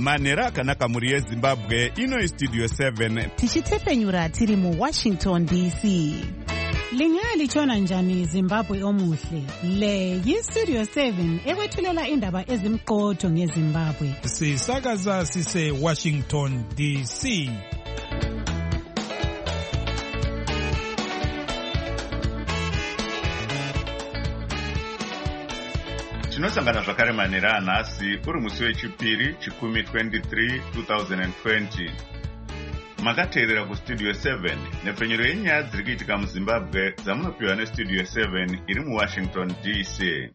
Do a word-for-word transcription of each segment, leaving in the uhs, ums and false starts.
manhero akanaka mhuri yezimbabwe. Ino Studio seven tichitefenyura tiri mu Washington D C. Lingalitshona njani Zimbabwe omuhle? Le yi-Studio seven ekwethulela indaba ezimqotho ngeZimbabwe. Sisakaza sise Washington D C. Tinosangana zvakare manhero anhasi uri musi wechipiri chikumi twenty-three twenty twenty. Makateerera kuStudio seven nepfenyuro yenyaya dziri kuitika muZimbabwe dzamunopiwa neStudio seven iri muWashington D C.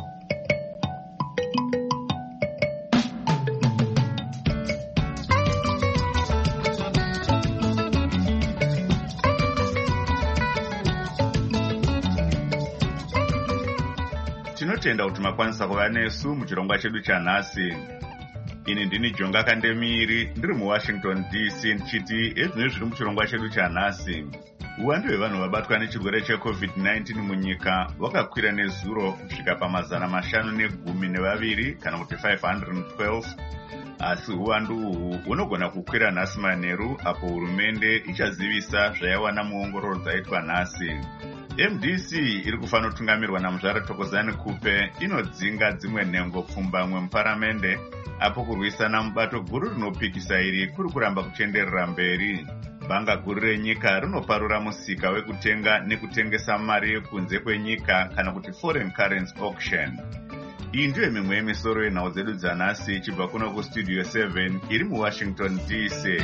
Tinotenda kuti makwanisa kuva nesu muchirongwa chedu chanhasi. Ini ndini Jonga Kandemiri ndiri muWashington D C ndichiti ezvino zviri muchirongwa chedu chanhasi. Uwandu hwevanhu vabatwa nechirwere checovid nineteen munyika wakakwira nezuro kusvika pamazana mashanu negumi nevaviri kana kuti five hundred twelve. Asi uwandu uhu hunogona kukwira nhasi manheru apo hurumende ichazivisa zvaiwana muongororo dzaitwa nhasi. M D C iri kufanotungamirwa naMuzvara Thokozani Kupe inodzinga dzimwe nhengo pfumbamwe muparamende apo kurwisana mubato guru rinopikisa iri kuri kuramba kuchenderera mberi. Banga guru renyika rinoparura musika wekutenga nekutengesa mari yekunze kwenyika kana kuti foreign currency auction. Iyi ndiyo mimwe yemisoro yenhau dzedu dzanhasi ichibva kuno kuStudio seven iri muWashington D C.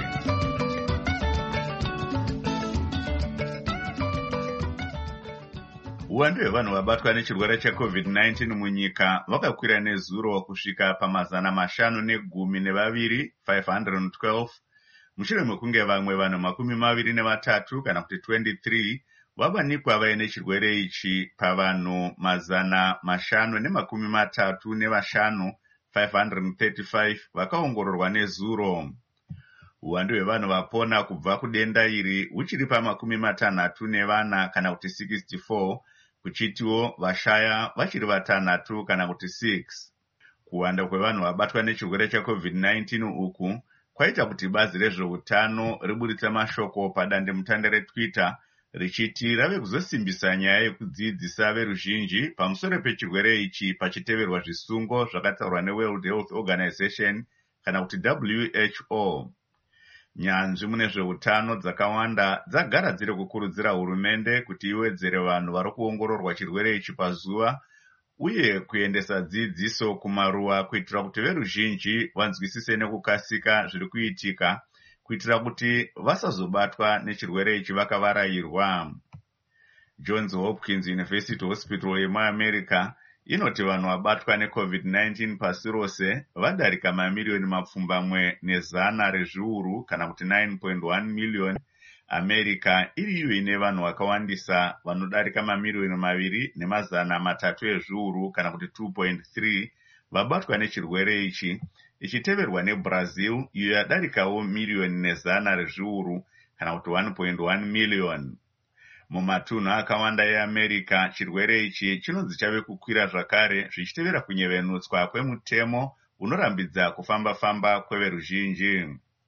Uwandu hwevanhu vabatwa nechirwere checovid nineteen munyika vakakwira nezuro kusvika pamazana mashanu negumi nevaviri five hundred twelve mushure mekunge vamwe vanhu makumi maviri nevatatu kana kuti twenty-three vavanikwa vaine chirwere ichi pavanhu mazana mashanu nemakumi matatu nevashanu five hundred thirty-five vakaongororwa nezuro. Uwandu hwevanhu vapona kubva kudenda iri huchiri pamakumi matanhatu nevana kana kuti sixty-four, kuchitiwo vashaya vachiri vatanhatu kana kuti six. Kuwanda kwevanhu vabatwa nechirwere checovid nineteen uku kwaita kuti bazi rezveutano riburitsa mashoko padandemutande reTwitter richiti rave kuzosimbisa nyaya yekudzidzisa veruzhinji pamusoro pechirwere ichi pachiteverwa zvisungo zvakataurwa neWorld Health Organization kana kuti W H O. Nyanzvi mune zveutano dzakawanda dzagara dziri kukurudzira hurumende kuti iwedzere vanhu vari kuongororwa chirwere ichi pazuva uye kuendesa dzidziso kumaruwa kuitira kuti veruzhinji vanzwisise nekukasika zviri kuitika kuitira kuti vasazobatwa nechirwere ichi vakavarayirwa. Johns Hopkins University Hospital yemuAmerica inoti vanhu vabatwa necovid nineteen pasi rose vadarika mamiliyoni mapfumbamwe nezana rezviuru kana kuti nine point one million. America iri iyo ine vanhu vakawandisa vanodarika mamiliyoni maviri nemazana matatu ezviuru kana kuti two point three vabatwa nechirwere ichi, ichiteverwa neBrazil iyo yadarikawo miliyoni nezana rezviuru kana kuti one point one million. Mumatunhu akawanda eAmerica chirwere ichi chinonzi chave kukwira zvakare zvichitevera kunyevenutswa kwemutemo unorambidza kufamba-famba kweveruzhinji.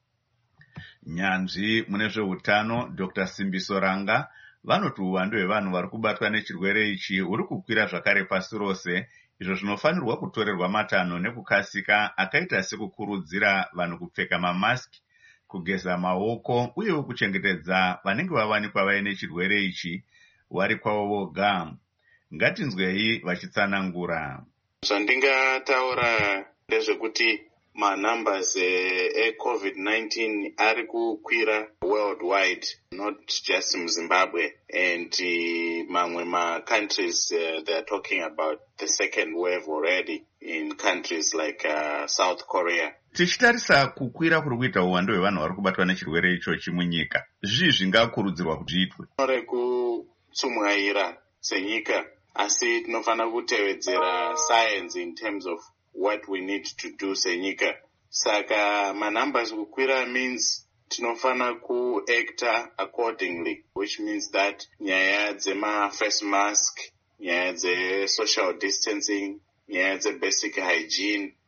Nyanzvi mune zveutano Doctor Simbiso Ranga vanoti uwandu hwevanhu vari kubatwa nechirwere ichi huri kukwira zvakare pasi rose, izvo zvinofanirwa kutorerwa matanho nekukasika akaita sekukurudzira vanhu kupfeka mamaski, kugeza maoko uyewo kuchengetedza vanenge vavanikwa vaine chirwere ichi vari kwavo voga. Ngatinzwei vachitsanangura. Zvandingataura ndezvekuti manumbers ecovid nineteen ari kukwira worldwide, not just in Zimbabwe, and uh, mamwe ma countries uh, they are talking about the second wave already in countries like uh, South Korea. Tichitarisa kukwira kuri kuita uwandu hwevanhu vari kubatwa nechirwere ichochi munyika, zvii zvingakurudzirwa kuti zviitwe? Rekutsumwaira senyika, asi tinofanira kutevedzera science in terms of what we need to do senyika. Saka manumbers kukwira means tinofana kuacta accordingly, which means that nyaya dzema face mask, nyaya dze social distancing, nyaya dze basic hygiene,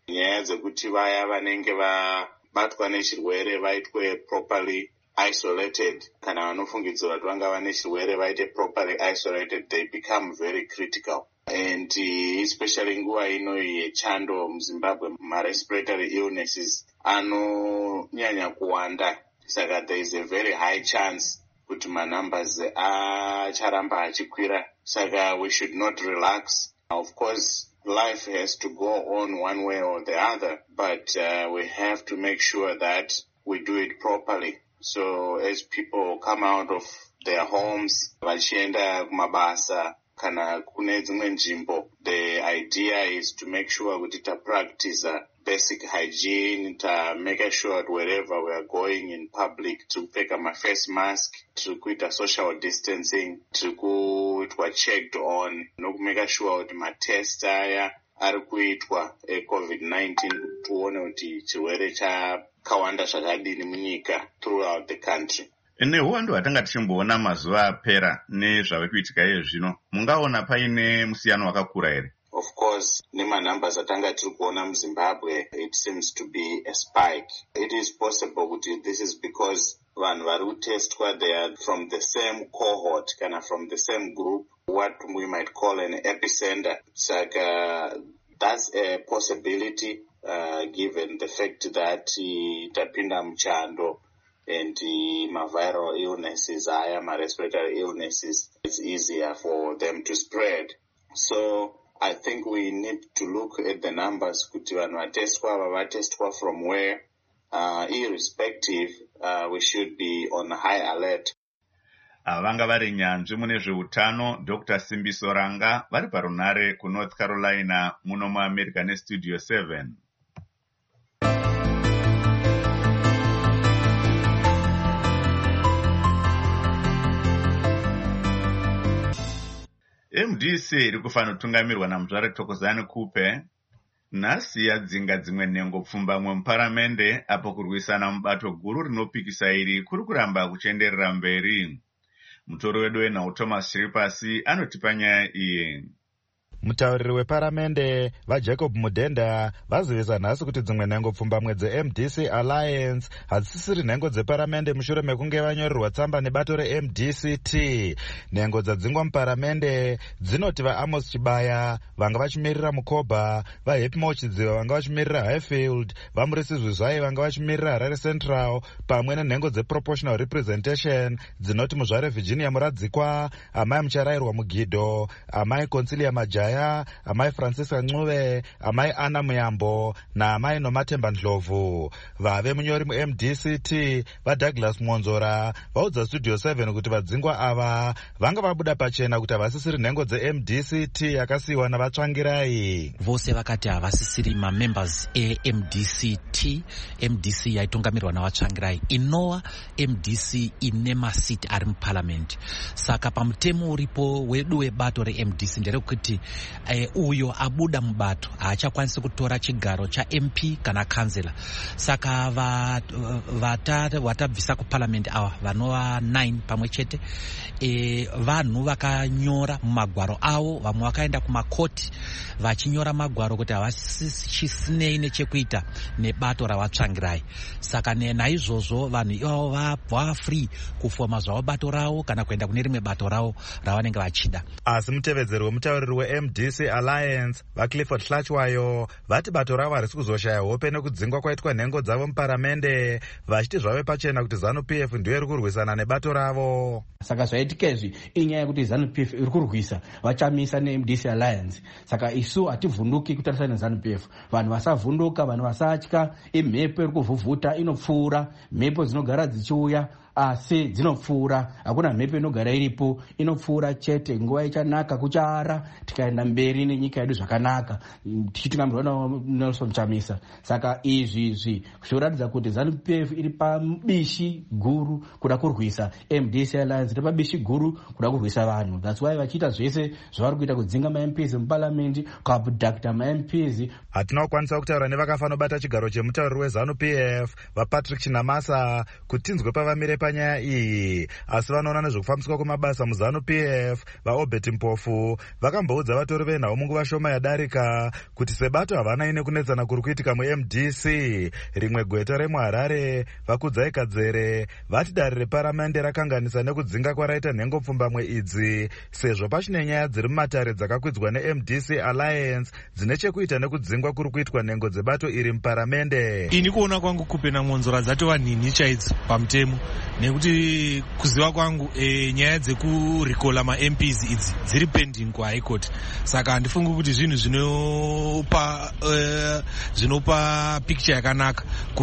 nyaya dzekuti vaya vanenge vabatwa nechirwere vaitwe properly isolated, kana vanofungidzira kuti vanga vane chirwere vaite properly isolated, they become very critical. And uh, especially nguva ino yechando muZimbabwe, ma-respiratory illnesses anonyanya kuwanda. Saka there is a very high chance kuti ma-numbers acharamba achikwira. Saka we should not relax. Of course, life has to go on one way or the other, but uh, we have to make sure that we do it properly. So as people come out of their homes, vachienda kumabasa, kana kune dzimwe nzvimbo, the idea is to make sure kuti ta practice basic hygiene, ta make sure that wherever we are going in public, to peka ma face mask, to kuita social distancing, to kuitwa checked on, noku make sure kuti ma test aya ari kuitwa e COVID nineteen, tuone kuti chirwere chakawanda zvakadini munyika throughout the country. Nehuwandu hwatanga tichimboona mazuva apera nezvave kuitika iye zvino, mungaona paine musiyano wakakura here? Of course, nema numbers atanga tiri kuona muZimbabwe, it seems to be a spike. It is possible kuti this is because vanhu vari kutestwa, they are from the same cohort, kana from the same group, what we might call an epicenter. Saka uh, that's a possibility uh, given the fact that uh, tapinda muchando and uh, my viral illnesses, aya my respiratory illnesses, it's easier for them to spread. So I think we need to look at the numbers kuti vanhu vatestwa vavatestwa from where, uh, irrespective, uh, we should be on high alert. Vanga vari nyanzvi mune zveutano Doctor Simbiso Ranga vari parunare ku North Carolina muno muAmerica neStudio seven. M D C iri kufanira kutungamirwa naMuzvare Thokozani Kupe nhasi yadzinga dzimwe nhengo pfumbamwe muparamende apo kurwisana mubato guru rinopikisa iri kuri kuramba kuchenderera mberi. Mutori wedu wenhau Thomas Chiripasi anotipa nyaya iyi. Mutauriri weparamende vaJacob Mudenda vazivisa nhasi kuti dzimwe nhengo pfumbamwe dze-M D C Alliance hadzisisiri nhengo dzeparamende mushure mekunge vanyorerwa tsamba nebato re-M D C T. Nhengo dzadzingwa muparamende dzinoti vaAmos Chibaya vanga vachimirira Mukoba, vaHappy Mochidziva vanga vachimirira Highfield, vaMurisi Zwizwai vanga vachimirira Harare Central, pamwe nenhengo dzeproportional representation dzinoti Muzvare Virginia Muradzikwa, amai Mucharayirwa Mugidho, amai Consilia Majaya, amai Francisca Ncuve, amai Anna Muyambo naamai Nomatemba Ndlovu. Vave munyori mu-M D C T vaDouglas Mwonzora vaudza Studio seven kuti vadzingwa ava vanga vabuda pachena kuti havasisiri nhengo dze-M D C T yakasiyiwa navatsvangirai. Vose vakati havasisiri mamembers e-M D C T. M D C yaitungamirwa navatsvangirai inova M D C ine masiti ari muparliament. Saka pamutemo uripo wedu webato re-M D C nderekuti Uh, uyo abuda mubato haachakwanisi kutora chigaro cha M P kana kansela. Saka vatabvisa uh, kuparliament ava vanova nine pamwe chete, e, vanhu vakanyora mumagwaro avo, vamwe vakaenda kumakoti vachinyora magwaro kuti havasisinei nechekuita nebato ravatsvangirai. Saka naizvozvo vanhu ivavo vava free kufoma zvavo bato ravo kana kuenda kune rimwe bato ravo ravanenge vachida. Asi mutevedzeri wemutauriri we-M D C Alliance vaClifford Hlachwayo vati bato ravo harisi kuzoshaya hope nekudzingwa kwaitwa nhengo dzavo muparamende, vachiti zvave pachena kuti ZANU-P F ndiyo iri kurwisana nebato ravo. Saka zvaitika izvi inyaya yekuti ZANU-P F iri kurwisa vachamisa ne-M D C Alliance. Saka isu hativhunduki kutarisana neZANU-P F. Vanhu vasavhunduka, vanhu vasatya. Imhepo iri kuvhuvhuta inopfuura, mhepo dzinogara dzichiuya asi dzinopfuura, hakuna mhepo inogara iripo, inopfuura chete. Nguva ichanaka kuchara, tikaenda mberi nenyika yedu zvakanaka tichitungamirwa naNelson Chamisa. Saka izvi izvi zvoratidza kuti ZANU-P F iri pabishi guru kuda kurwisa M D C Alliance, iri pabishi guru kuda kurwisa vanhu. That's why vachiita zvese zvavari kuita kudzinga ma-M Ps muparliament, kuabducta ma-M Ps. Hatina kukwanisa kutaura nevakafanobata chigaro chemutauriri weZANU-P F vaPatrick Chinamasa kuti tinzwe pavamire panyaya iyi, asi vanoona nezvekufambiswa kwemabasa muzanu-P F vaobert mpofu vakamboudza vatori venhau munguva shoma yadarika kuti sebato havana ine kunetsana kuri kuitika mu-M D C. Rimwe gweta remuHarare vakudzai Kadzere vati dare reparamende rakanganisa nekudzinga kwaraita nhengopfumbamwe idzi sezvo pachine nyaya dziri mumatare dzakakwidzwa ne-M D C Alliance dzine chekuita nekudzingwa kuri kuitwa nhengo dzebato iri muparamende. Ini kuona kwangu kupena monzora dzatova nhinhi chaidzo pamutemo, nekuti kuziva kwangu e, nyaya dzekurikola ma-M Ps idzi dziri pending kuHigh Court. Saka handifungi kuti zvinhu zvinopa uh, zvinopa picture yakanaka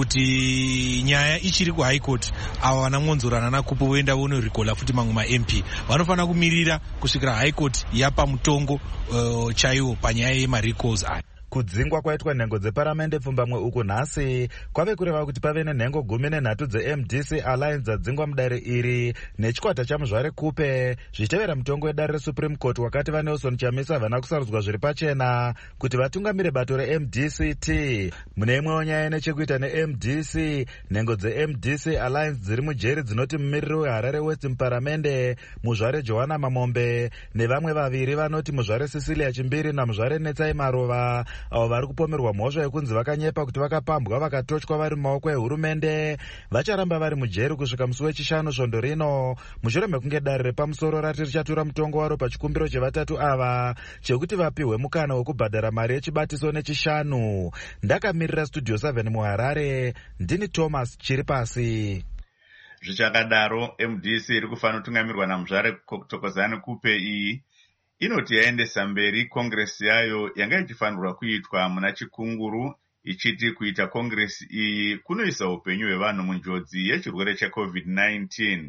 kuti nyaya ichiri kuHigh Court ava vana monzora nana Kupe voenda vonorikola futi mamwe ma-M P. Vanofanira kumirira kusvikira High Court yapa mutongo uh, chaiwo panyaya yema-recalls aya. Kudzingwa kwaitwa nhengo dzeparamende pfumbamwe uku nhasi kwave kureva kuti pave nenhengo gumi nenhatu dze-M D C Alliance dzadzingwa mudare iri nechikwata chamuzvare Kupe zvichitevera mutongo wedare reSupreme Court wakati vaNelson Chamisa havana kusarudzwa zviri pachena kuti vatungamire bato re-M D C T. Mune imwewo nyaya nechekuita ne-M D C, nhengo dze-M D C Alliance dziri mujeri dzinoti mumiriri weHarare West muparamende muzvare Johanna Mamombe nevamwe vaviri vanoti muzvare Cecilia Chimbiri namuzvare Netsai Marova avo vari kupomerwa mhosva yekunzi vakanyepa kuti vakapambwa vakatotywa vari mumaoko ehurumende vacharamba vari mujeri kusvika musi wechishanu svondo rino, mushure mekunge dare repamusoro rati richatura mutongo waro pachikumbiro chevatatu ava chekuti vapiwe mukana wekubhadhara mari yechibatiso nechishanu. Ndakamirira Studio seven muHarare, ndini Thomas Chiripasi. Zvichakadaro, M D C iri kufanira kutungamirwa namuzvare Thokozani Kupe iyi inoti yaendesa mberi kongresi yayo yanga ichifanirwa kuitwa muna Chikunguru, ichiti kuita kongresi iyi kunoisa upenyu hwevanhu munjodzi yechirwere cheCovid nineteen.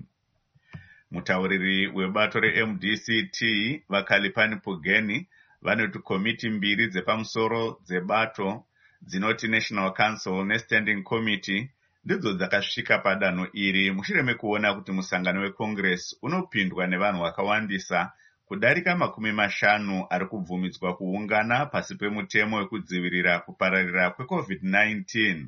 Mutauriri webato re-M D C T Vakalipani Pugeni vanoti komiti mbiri dzepamusoro dzebato dzinoti National Council neStanding Committee ndidzo dzakasvika padanho iri mushure mekuona kuti musangano wekongresi unopindwa nevanhu vakawandisa kudarika makumi mashanu ari kubvumidzwa kuungana pasi pemutemo wekudzivirira kupararira kweCovid nineteen.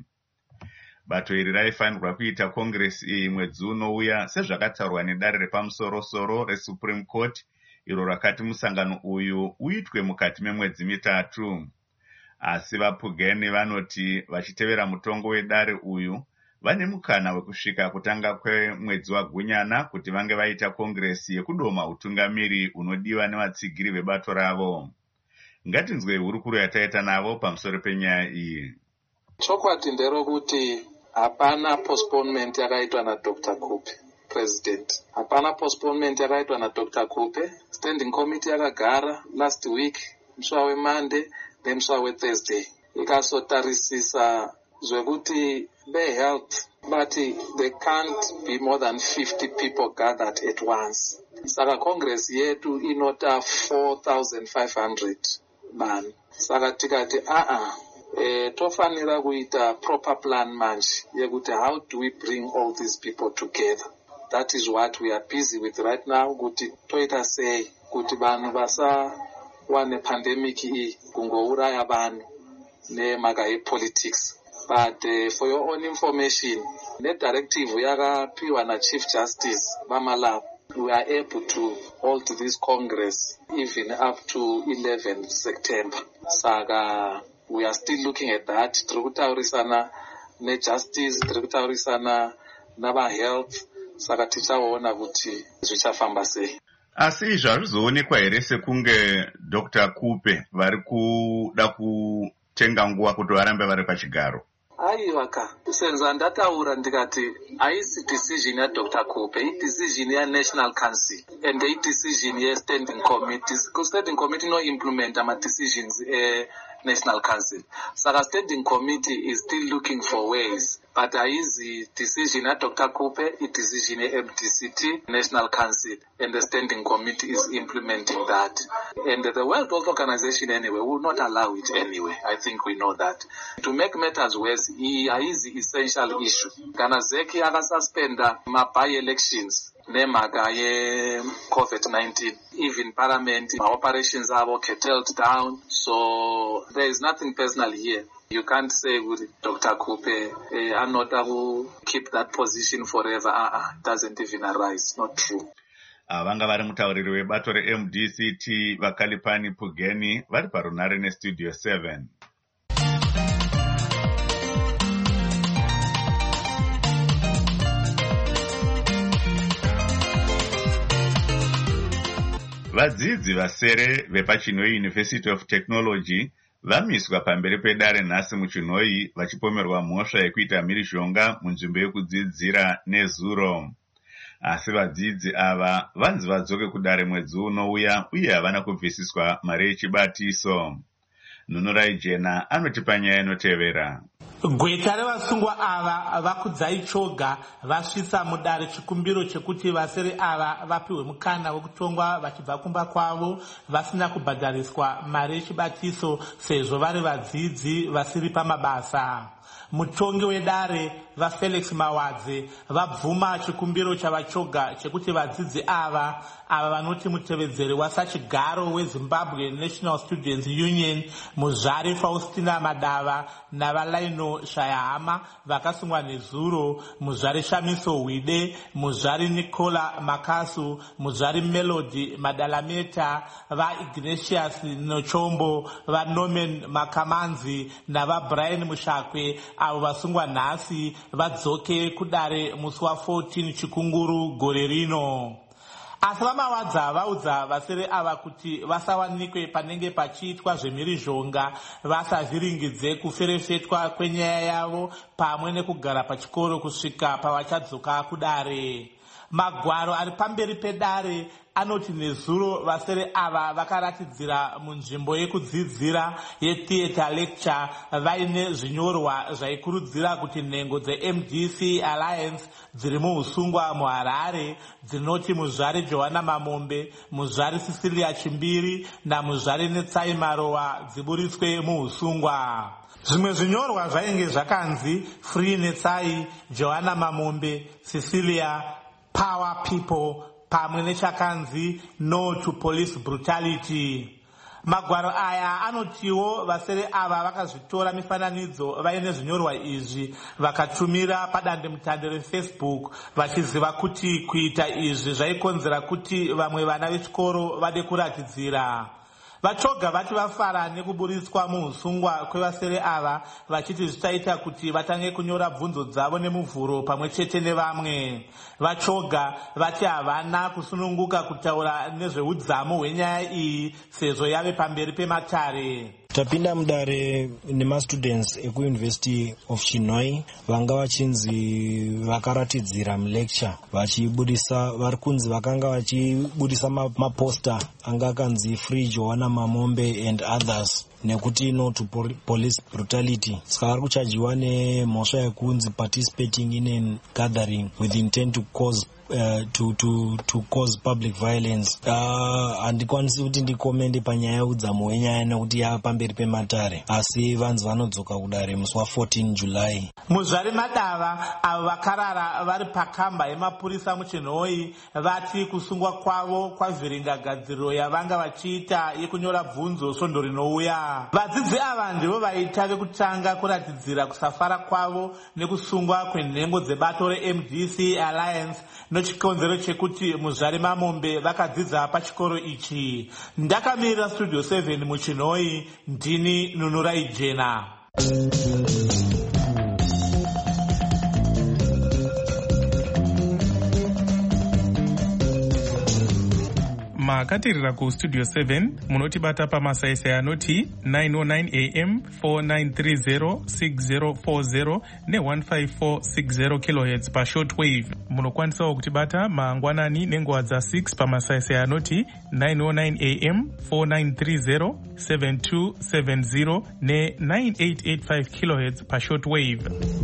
Bato iri raifanirwa kuita kongresi iyi mwedzi unouya sezvakataurwa nedare repamusoro-soro reSupreme Court iro rakati musangano uyu uitwe mukati memwedzi mitatu. Asi vaPugeni vanoti vachitevera mutongo wedare uyu vane mukana wekusvika kutanga kwemwedzi waGunyana kuti vange vaita kongresi yekudoma utungamiri unodiwa nevatsigiri vebato ravo. Ngatinzwe hurukuro yataita navo pamusoro penyaya iyi. Chokwadi nderokuti hapana postponement yakaitwa naDr Kupe president. Hapana postponement yakaitwa naDr Kupe. Standing committee yakagara last week mswa weMonday nemswa weThursday ikasotarisisa zvekuti behealth but there can't be more than fifty people gathered at once. Saka congress yetu inota four thousand five hundred vanhu. Saka tikati a-a e, tofanira kuita proper plan manje yekuti how do we bring all these people together. That is what we are busy with right now, kuti toita sei kuti vanhu vasawa nepandemic iyi kungouraya vanhu nemhaka yepolitics. But uh, for your own information, the directive yakapiwa na Chief Justice Bamalabu, we are able to hold this Congress even up to eleventh September. Saga, we are still looking at that. Tributaurisana ne justice, tributaurisana naba health. Saga tichaona kuti zvichafamba sei. Asi zvazvizoonekwa here sekunge Doctor Kupe vari kuda kutenga nguva kuti varambe vari pachigaro? Aiwaka, senza ndataura ndikati haisi decision ya Doctor Kupe, i decision ya National Council and i decision ya Standing Committee. Standing Committee no implement ama decisions eh, National Council. Saka Standing Committee is still looking for ways, but haisi decision ya Doctor Kupe, i decision ya M D C T, National Council, and the Standing Committee is implementing that. And the World Health Organization anyway will not allow it anyway. I think we know that. To make matters worse, haisi essential issue. Kana Zeki akasuspenda ma by-elections nemhaka ye-COVID nineteen. Even parliament, my operations are curtailed down. So there is nothing personal here. You can't say Doctor Kupe uh, anota will keep that position forever. Uh-uh, it doesn't even arise. Not true. Vanga vari mutauriri webato re-M D C T Vakalipani Pugeni vari parunare nestudio seven. Vadzidzi vasere vepachinoi University of Technology vamiswa pamberi pedare nhasi muchinoi vachipomerwa mhosva yekuita mhirizhonga munzvimbo yekudzidzira nezuro. Asi vadzidzi ava vanzi vadzoke kudare mwedzi unouya uye havana kubvisiswa mari yechibatiso. Nunurai Jena anotipa nyaya inotevera. Gweta revasungwa ava vakudzai choga vasvitsa mudare chikumbiro chekuti vasere ava vapiwe mukana wekutongwa vachibva kumba kwavo vasina kubhadhariswa mari yechibatiso sezvo vari vadzidzi vasiri pamabasa. Mutongi wedare vaFelix Mawadze vabvuma chikumbiro chavachoga chekuti vadzidzi ava ava vanoti mutevedzeri wasachigaro weZimbabwe National Students Union Muzvari Faustina Madava navalaino Shayahama vakasungwa nezuro, Muzvari Shamiso Wide, Muzvari Nicola Makasu, Muzvari Melody Madalameta, va Ignatius Nochombo, va Norman Makamanzi nava Brian Mushakwe avo vasungwa nhasi vadzoke kudare musi wa fourteen chikunguru gore rino. Asi vamawadza vaudza vasere ava kuti vasawanikwe panenge pachiitwa zvemhirizhonga vasavhiringidze kuferefetwa kwenyaya yavo pamwe nekugara pachikoro kusvika pavachadzoka kudare. Magwaro ari pamberi pedare anoti nezuro vasere ava vakaratidzira munzvimbo yekudzidzira yetheatre lecture vaine zvinyorwa zvaikurudzira kuti nhengo dze-M D C Alliance dziri muusungwa muHarare dzinoti Muzvari Johanna Mamombe, Muzvari Cecilia Chimbiri naMuzvari Netsai Marowa dziburiswe muusungwa. Zvimwe zvinyorwa zvainge zvakanzi Free Netsai, Johanna Mamombe, Cecilia, Power People, pamwe nechakanzi No to Police Brutality. Magwaro aya anotiwo vasere ava vakazvitora mifananidzo vaine zvinyorwa izvi vakatumira padandemutande reFacebook vachiziva kuti kuita izvi zvaikonzera kuti vamwe vana vechikoro vade kuratidzira. Vachoga vati vafara nekuburiswa muusungwa kwevasere ava vachiti zvichaita kuti vatange kunyora bvunzo dzavo nemuvhuro pamwe chete nevamwe. Vachoga vati havana kusununguka kutaura nezveudzamu hwenyaya iyi sezvo yave pamberi pematare. Tapinda mudare nemastudents ekuUniversity of Chinoi vanga vachinzi vakaratidzira mulecture vachibudisa vari kunzi vakanga vachibudisa maposta anga akanzi Free Johanna Mamombe and others nekuti no to police brutality. Saka vari kuchajiwa nemhosva yekunzi participating in a gathering with intent to cause Uh, to to to cause public violence. Uh, handikwanisi kuti ndikomende panyaya yeudzamu hwenyaya nekuti yava pamberi pematare, asi vanzi vanodzoka kudare musi wa fourteen July. Muzvari Madava avo vakarara vari pakamba yemapurisa muchinhoi vati kusungwa kwavo kwavhiringagadziriro yavanga vachiita yekunyora bvunzo svondo rinouya. Vadzidzi ava ndivo vaita vekutanga kuratidzira kusafara kwavo nekusungwa kwenhengo dzebato re-M D C Alliance nochikonzero chekuti Muzvari Mamombe vakadzidza pachikoro ichi. Ndakamirira studio seven muchinhoi, ndini Nunurai Jena. Makatirira kustudio seven munotibata pamasaisai anoti nine oh nine A M, four nine three zero, six zero four zero ne one five four six zero kilohertz pashortwave. Munokwanisawo kutibata mangwanani nenguva dza six pamasaisai anoti nine oh nine A M, four nine three zero, seven two seven zero ne nine eight eight five kilohertz pashortwave.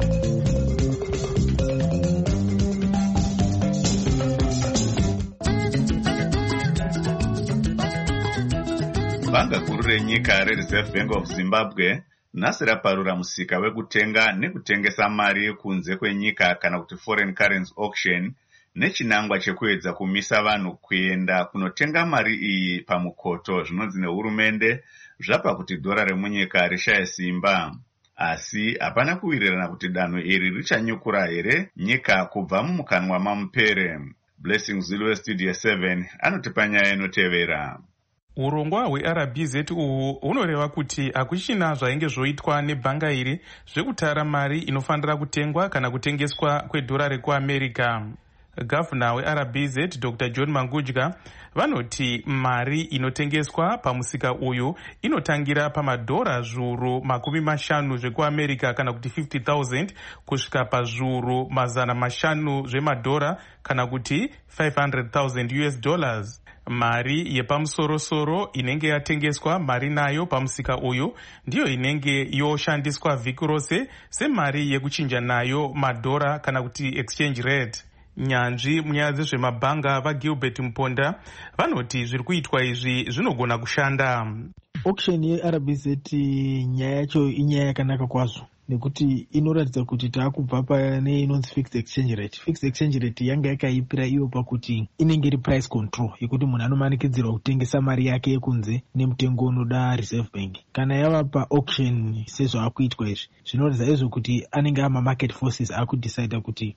Banga guru renyika reReserve Bank of Zimbabwe nhasi raparura musika wekutenga nekutengesa mari yekunze kwenyika kana kuti foreign currency auction nechinangwa chekuedza kumisa vanhu kuenda kunotenga mari iyi pamukoto zvinonzi nehurumende zvapa kuti dhora remunyika rishaya simba. asi hapana kuwirirana kuti danho iri richanyukura here nyika kubva mumukanwa mamupere. Blessing Zulu westudio seven anotipa nyaya inotevera. Urongwa hweR B Z uhwu hunoreva kuti hakuchina zvainge zvoitwa nebhanga iri zvekutara mari inofanira kutengwa kana kutengeswa kwedhora rekuAmerica. Gavhuna weR B Z Doctor John Mangudya vanoti mari inotengeswa pamusika uyu inotangira pamadhora zviuru makumi mashanu zvekuAmerica kana kuti fifty thousand kusvika pazviuru mazana mashanu zvemadhora kana kuti five hundred thousand U S dollars. Mari yepamusorosoro inenge yatengeswa mari nayo pamusika uyu ndiyo inenge yoshandiswa vhiki rose semari yekuchinja nayo madhora kana kuti exchange rate. Nyanzvi munyaya dzezvemabhanga vaGilbert Muponda vanoti zviri kuitwa izvi zvinogona kushanda. Auction yeR B Z nyaya yacho inyaya yakanaka kwazvo nekuti inoratidza kuti taakubva pane inonzi fixed exchange rate. Fixed exchange rate yanga yakaipira iyo pakuti inenge iri price control yekuti munhu anomanikidzirwa kutengesa mari yake yekunze nemutengo unoda Reserve Bank. Kana yava paauction sezvaakuitwa izvi zvinoratidza izvo kuti anenge ama market forces akudecide kuti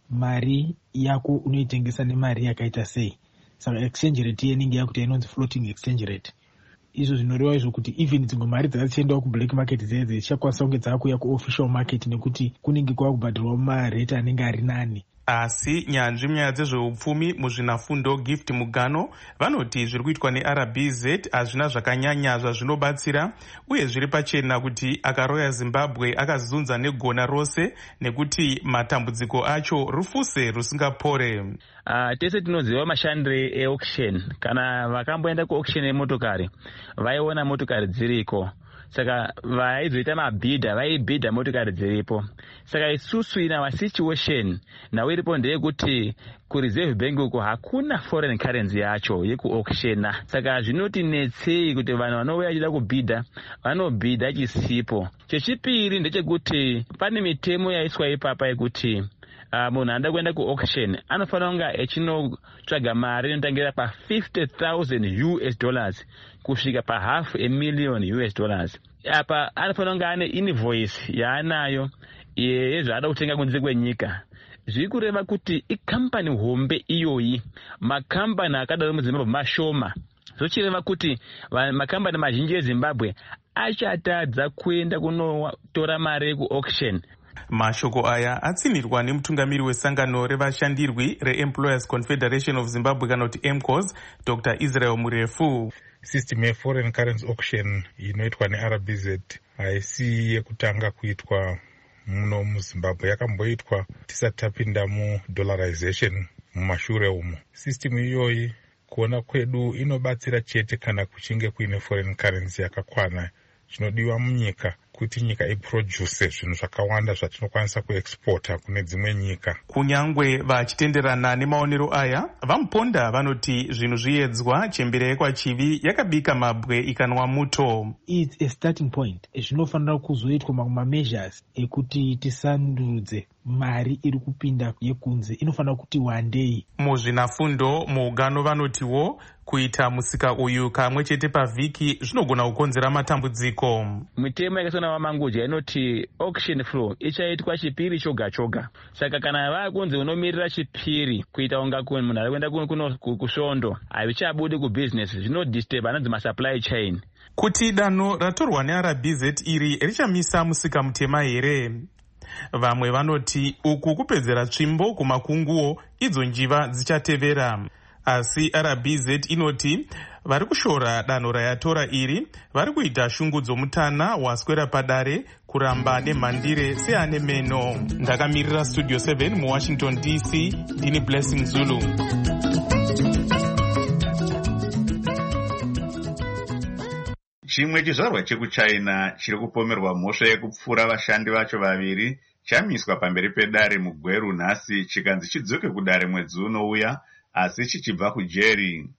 mari yako unoitengesa nemari yakaita sei. Saka exchange rate inenge yakuti inonzi floating exchange rate. Izvo zvinoreva izvo kuti even dzimwe mari dzakachiendawo kublack market dzeye dzichakwanisa kunge dzakuya kuofficial market nekuti kunenge kwakubhadharwa marate anenge ari nani. Asi nyanzvi munyaya dzezveupfumi muzvinafundo Gift Mugano vanoti zviri kuitwa neR B Z hazvina zvakanyanya zvazvinobatsira uye zviri pachena kuti akaroya Zimbabwe akazunza negona rose nekuti matambudziko acho rufuse rusingapore. Uh, tese tinoziva mashandire eauction. Kana vakamboenda kuauction yemotokari vaiona motokari dziriko, saka vaizoita mabhidha vaibhidha motokari dziripo. Saka isusu in our situation now iripo ndeyekuti kureserve bank uko hakuna foreign currency yacho yekuauctiona. Saka zvinotinetsei kuti vanhu vanouya vachida kubhidha vanobhidha chisipo. Chechipiri ndechekuti pane mitemo yaiswa ipapa yekuti Uh, munhu anda kuenda kuauction anofanira kunga echinotsvaga mari inotangira pa fifty thousand U S dollars kusvika pa half a million U S dollars. Apa anofanira kunga ane invoice yaanayo yezvaada kutenga kunze kwenyika. Zviri kureva kuti ikampani hombe iyoyi, makampani akadaro muZimbabwe mashoma. Zvochireva kuti makampani mazhinji eZimbabwe achatadza kuenda kunotora mari kuauction. Mashoko aya atsinirwa nemutungamiri wesangano revashandirwi reEmployers Confederation of Zimbabwe kana kuti M C O S Doctor Israel Murefu. System yeforeign currency auction inoitwa neR B Z haisi yekutanga kuitwa muno muZimbabwe, yakamboitwa tisati tapinda mudollarization mumashure umo. System iyoyi kuona kwedu inobatsira chete kana kuchinge kuine foreign currency yakakwana chinodiwa munyika kuti nyika iproduce zvinhu zvakawanda zvatinokwanisa kuexporta kune dzimwe nyika. Kunyangwe vachitenderana nemaonero aya, Vamuponda vanoti zvinhu zviedzwa chembere kwachivi yakabika mabwe ikanwa muto. It's a starting point. Zvinofanira kuzoitwa mamwe measures ekuti tisandudze mari iri kupinda yekunze inofanira kuti wandei. Muzvinafundo muugano vanotiwo kuita musika uyu kamwe chete pavhiki zvinogona kukonzera matambudziko. Mitemo yakasona vaMangudya inoti auction floor ichaitwa chipiri choga choga. Saka kana vakunzi unomirira chipiri kuita unga kun munhu ari kuenda kuno kusvondo hazvichabudi kubusiness, zvinodisturb anonzi masupply chain. Kuti danho ratorwa neR B Z iri richamisa musika mutema here? Vamwe vanoti uku kupedzera tsvimbo kumakunguo idzo njiva dzichatevera. Asi R B Z inoti vari kushora danho rayatora iri vari kuita shungu dzomutana waswera padare kuramba nemhandire seane meno. Ndakamirira Studio seven muWashington D C, ndini Blessing Zulu. Chimwe chizvarwa chekuChina chiri kupomerwa mhosva yekupfura vashandi vacho vaviri chamiswa pamberi pedare mugweru nhasi chikanzi chidzoke kudare mwedzi unouya asi chichibva kujeri.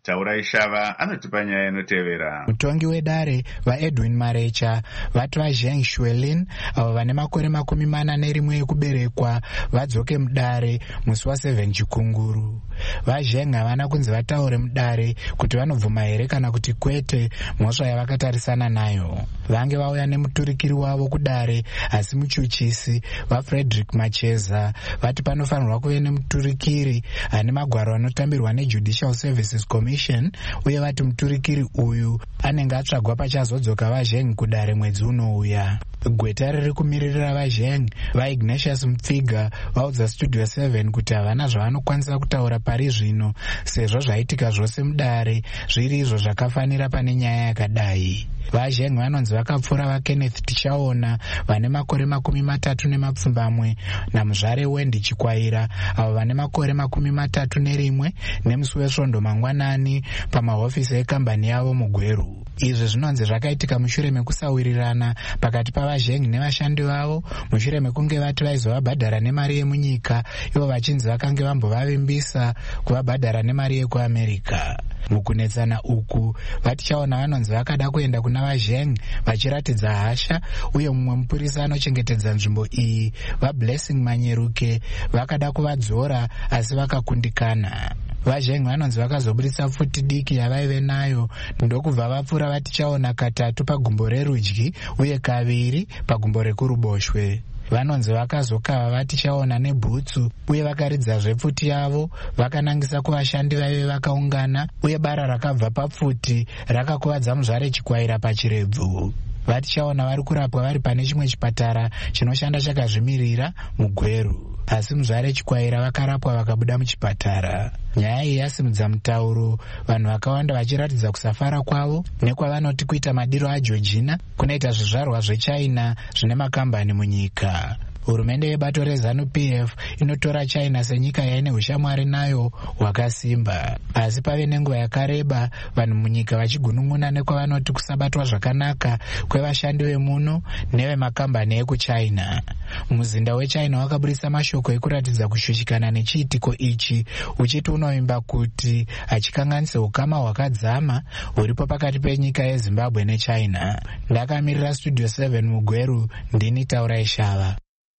Taurai Shava anotipa nyaya inotevera. Mutongi wedare vaEdwin Marecha vati vaZheng Xuelin avo vane makore makumi mana nerimwe ekuberekwa vadzoke mudare musi wa7 Chikunguru. VaZheng havana kunzi vataure mudare kuti vanobvuma here kana kuti kwete mhosva yavakatarisana nayo. Vange vauya nemuturikiri wavo kudare, asi muchuchisi vaFrederick Macheza vati panofanirwa kuve nemuturikiri ane magwaro anotambirwa neJudicial Services Commission, uye vati muturikiri uyu anenge atsvagwa pachazodzoka vaZheng kudare mwedzi unouya. Gweta riri kumiririra vaZheng vaIgnatius Mupfiga vaudza Studio seven kuti havana zvavanokwanisa kutaura pari zvino sezvo zvaitika zvose mudare zviri izvo zvakafanira pane nyaya yakadai. VaZheng vanonzi vakapfuura vaKenneth Tichaona vane makore makumi matatu nemapfumbamwe namuzvare Wendy Chikwaira avo vane makore makumi matatu nerimwe nemusi wesvondo mangwanani pamahofisi ekambani yavo muGweru. Izvi zvinonzi zvakaitika mushure mekusawirirana pakati pavaZheng nevashandi vavo mushure mekunge vati vaizovabhadhara nemari yemunyika, ivo vachinzi vakange vambovavimbisa kuvabhadhara nemari yekuAmerica. Mukunetsana uku vatichaona vanonzi vakada kuenda kuna vaZheng vachiratidza hasha, uye mumwe mupurisa anochengetedza nzvimbo iyi vaBlessing Manyeruke vakada kuvadzora asi vakakundikana. VaZheng vanonzi vakazobudisa futi diki yavaive nayo ndokubva vapfuura vatichaona katatu pagumbo rerudyi uye kaviri pagumbo rekuruboshwe. Vanonzi vakazokava vatichaona nebhutsu uye vakaridzazve pfuti yavo vakanangisa kuvashandi vaive vakaungana, uye bara rakabva papfuti rakakuvadza muzvare Chikwaira pachirebvu. Vatichaona vari kurapwa vari pane chimwe chipatara chinoshanda chakazvimirira muGweru, asi muzvare Chikwaira vakarapwa vakabuda muchipatara. Nyaya iyi yasimudza mutauro, vanhu vakawanda vachiratidza kusafara kwavo nekwavanoti kuita madiro aJeorgina kunoita zvizvarwa zveChina zvine makambani munyika. Hurumende yebato reZanu-P F inotora China senyika yaine ushamwari nayo hwakasimba, asi pave nenguva yakareba vanhu munyika vachigunun'una nekwavanoti kusabatwa zvakanaka kwevashandi vemuno nevemakambani ekuChina. Muzinda weChina wakabudisa mashoko ekuratidza kushushikana nechiitiko ichi, uchiti unovimba kuti achikanganisa ukama hwakadzama huripo pakati penyika yeZimbabwe neChina. Ndakamirira Studio seven muGweru, ndini Taurai Shava.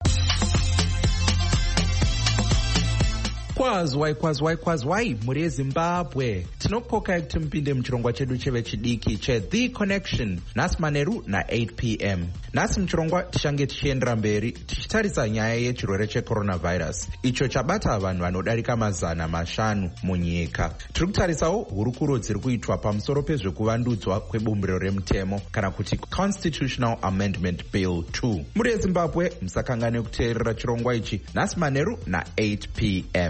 Kwazwai kwazwai kwazwai muri yeZimbabwe, tinokokai kuti mupinde muchirongwa chedu chevechidiki cheThe Connection nhasi manheru na8 p m. Nhasi muchirongwa tichange tichiendera mberi tichitarisa nyaya yechirwere checoronavirus icho chabata vanhu vanodarika mazana mashanu munyika. Tiri kutarisawo hurukuro dziri kuitwa pamusoro pezvekuvandudzwa kwebumbiro remutemo kana kuti Constitutional Amendment Bill two. Muri yeZimbabwe musakangane kuteerera chirongwa ichi nhasi manheru na8 p m.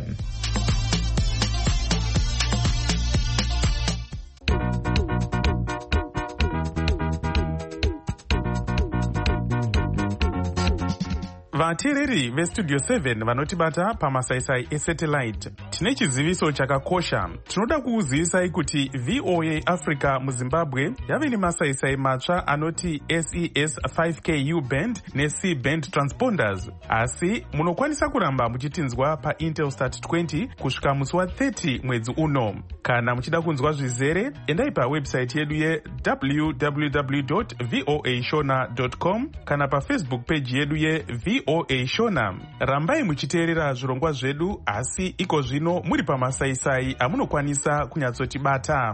Vateereri veStudio seven vanotibata pamasaisai esatellite, tine chiziviso chakakosha. Tinoda kukuzivisai kuti V O A Africa muZimbabwe yave nemasaisai matsva anoti S E S five K U band neC band transponders, asi munokwanisa kuramba muchitinzwa paIntelsat twenty kusvika musi wa30 mwedzi uno. Kana muchida kunzwa zvizere, endai pawebsite yedu ye w w w dot voa shona dot com kana pafacebook page yedu ye V O A Shona. Rambai muchiteerera zvirongwa zvedu, asi iko zvino muri pamasaisai amunokwanisa kunyatsotibata.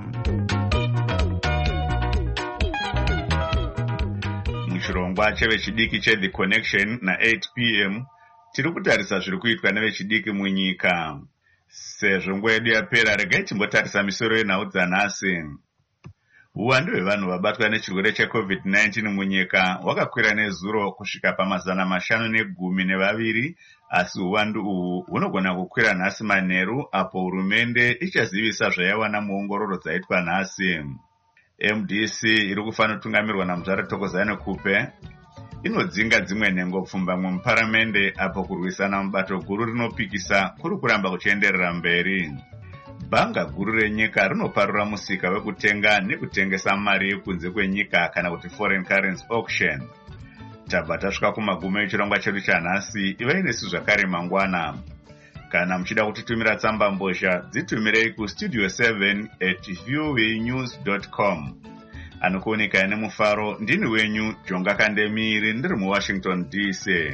Muchirongwa chevechidiki cheThe Connection na8 p m tiri kutarisa zviri kuitwa nevechidiki munyika. Sezvo nguva yedu yapera, regai timbotarisa misoro yenhau dzanhasi. Uwandu hwevanhu vabatwa nechirwere checovid nineteen munyika hwakakwira nezuro kusvika pamazana mashanu negumi nevaviri, asi uwandu uhu hunogona kukwira nhasi manheru apo hurumende ichazivisa zvaiwana muongororo dzaitwa nhasi. M D C iri kufanira kutungamirwa naMuzvare Thokozani Kupe inodzinga dzimwe nhengo pfumbamwe muparamende apo kurwisana mubato guru rinopikisa kuri kuramba kuchienderera mberi. Bhanga guru renyika rinoparura musika wekutenga nekutengesa mari yekunze kwenyika kana kuti foreign currency auction. Tabva tasvika kumagumo echirongwa chedu chanhasi. Ivai nesu zvakare mangwana. Kana muchida kutitumira tsamba mbozha, dzitumirei ku studio seven at voanews dot com. Anokuoneka ine mufaro ndini wenyu Jonga Kandemiri ndiri mu Washington D C.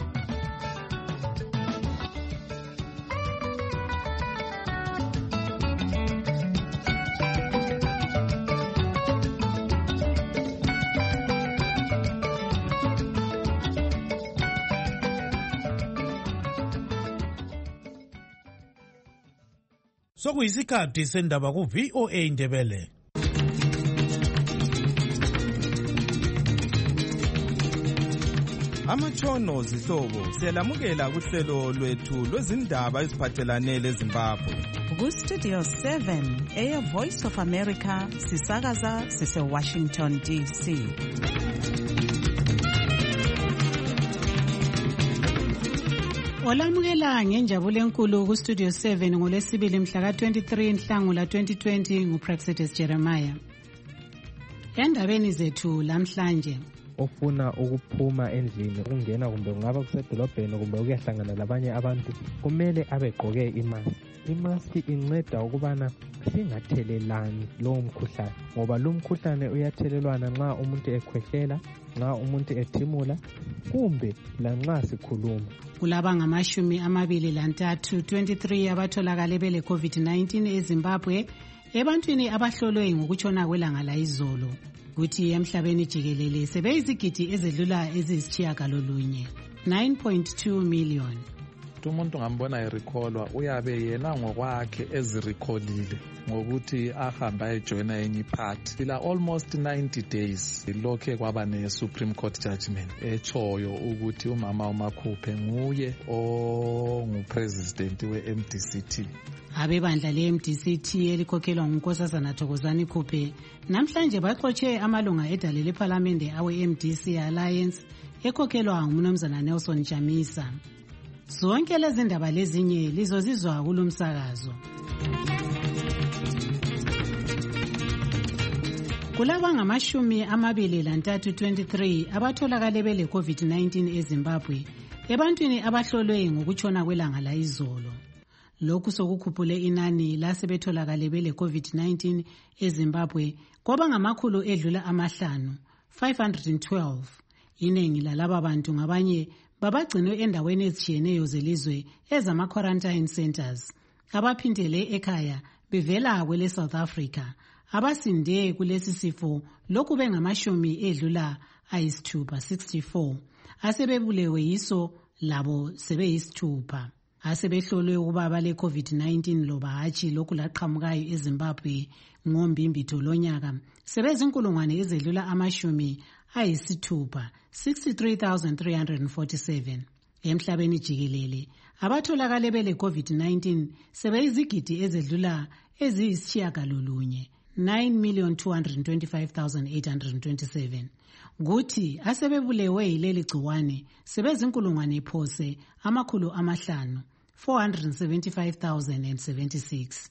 Sokuyisikhathi sendaba ku V O A Ndebele. Amatshono zihlobo siyalamukela kuhlelo lwethu lwezindaba eziphathelane leZimbabwe. Ku Studio seven eya Voice of America sisakaza sise Washington D C. Olamukela ngenjabulo enkulu ku Studio seven ngolesibili mhla ka twenty-three Nhlangula twenty twenty nguPraxedes Jeremiah. Endabeni zethu lamhlanje ofuna ukuphuma endlini ukungena kumbe kungaba kusedolobheni kumbe ukuyahlangana labanye abantu kumele abegqoke imask. Imask inceda ukubana singathelelani lowo mkhuhlane ngoba lo mkhuhlane uyathelelwana nxa umuntu ekhwehlela, nxa umuntu ethimula kumbe lanxa sikhuluma. Kulaba ngamashumi amabili lantathu twenty-three abatholakale bele COVID nineteen eZimbabwe ebantwini abahlolwe ngokutshona kwelanga la izolo. Kuthi emhlabeni jikelele sebeyizigidi ezedlula eziyisitshiyagalolunye nine point two million. Umuntu ngambona erecallwa uyabe yena ngokwakhe ezirecallile ngokuthi ahamba ejoina enye ipart ila almost ninety days lokhe kwaba ne Supreme Court judgment echoyo ukuthi umama uMakhuphe nguye ongupresident we M D C T. Abebandla le M D C T elikhokhelwa nguNkosazana Thokozani Khuphe namhlanje baxotshe amalunga edale leParliament awe M D C Alliance ekhokhelwa nguMnumzana Nelson Chamisa. Zonke lezi ndaba lezinye lizozizwa kulomsakazo. Kulaba ngamashumi amabili lantathu twenty-three abatholakale bele COVID nineteen eZimbabwe ebantwini abahlolwe ngokutshona kwelanga la izolo. Lokhu sokukhuphule inani lasebetholakale bele COVID nineteen eZimbabwe kwaba ngamakhulu edlula amahlanu five hundred twelve. Iningi lalaba bantu ngabanye babagcinwe endaweni ezitshiyeneyo zelizwe ezama quarantine centers. Abaphindele ekhaya bevela kwele South Africa abasinde kulesi sifo lokhu bengamashumi edlula ayisithupha sixty-four. Asebebulewe yiso labo sebeyisithupha. Asebehlolwe ukuba bale COVID nineteen loba hatshi lokhu laqhamukayo eZimbabwe ngombimbitho lonyaka sebezinkulungwane ezedlula amashumi ayisithupha sixty-three thousand three hundred forty-seven. Emhlabeni jikelele abatholakale bele COVID nineteen sebeyizigidi ezedlula eziyisitshiyagalolunye nine million two hundred twenty-five thousand eight hundred twenty-seven. Kuthi asebebulewe yileli gciwane sebezinkulungwane phose amakhulu amahlanu four hundred seventy-five thousand seventy-six.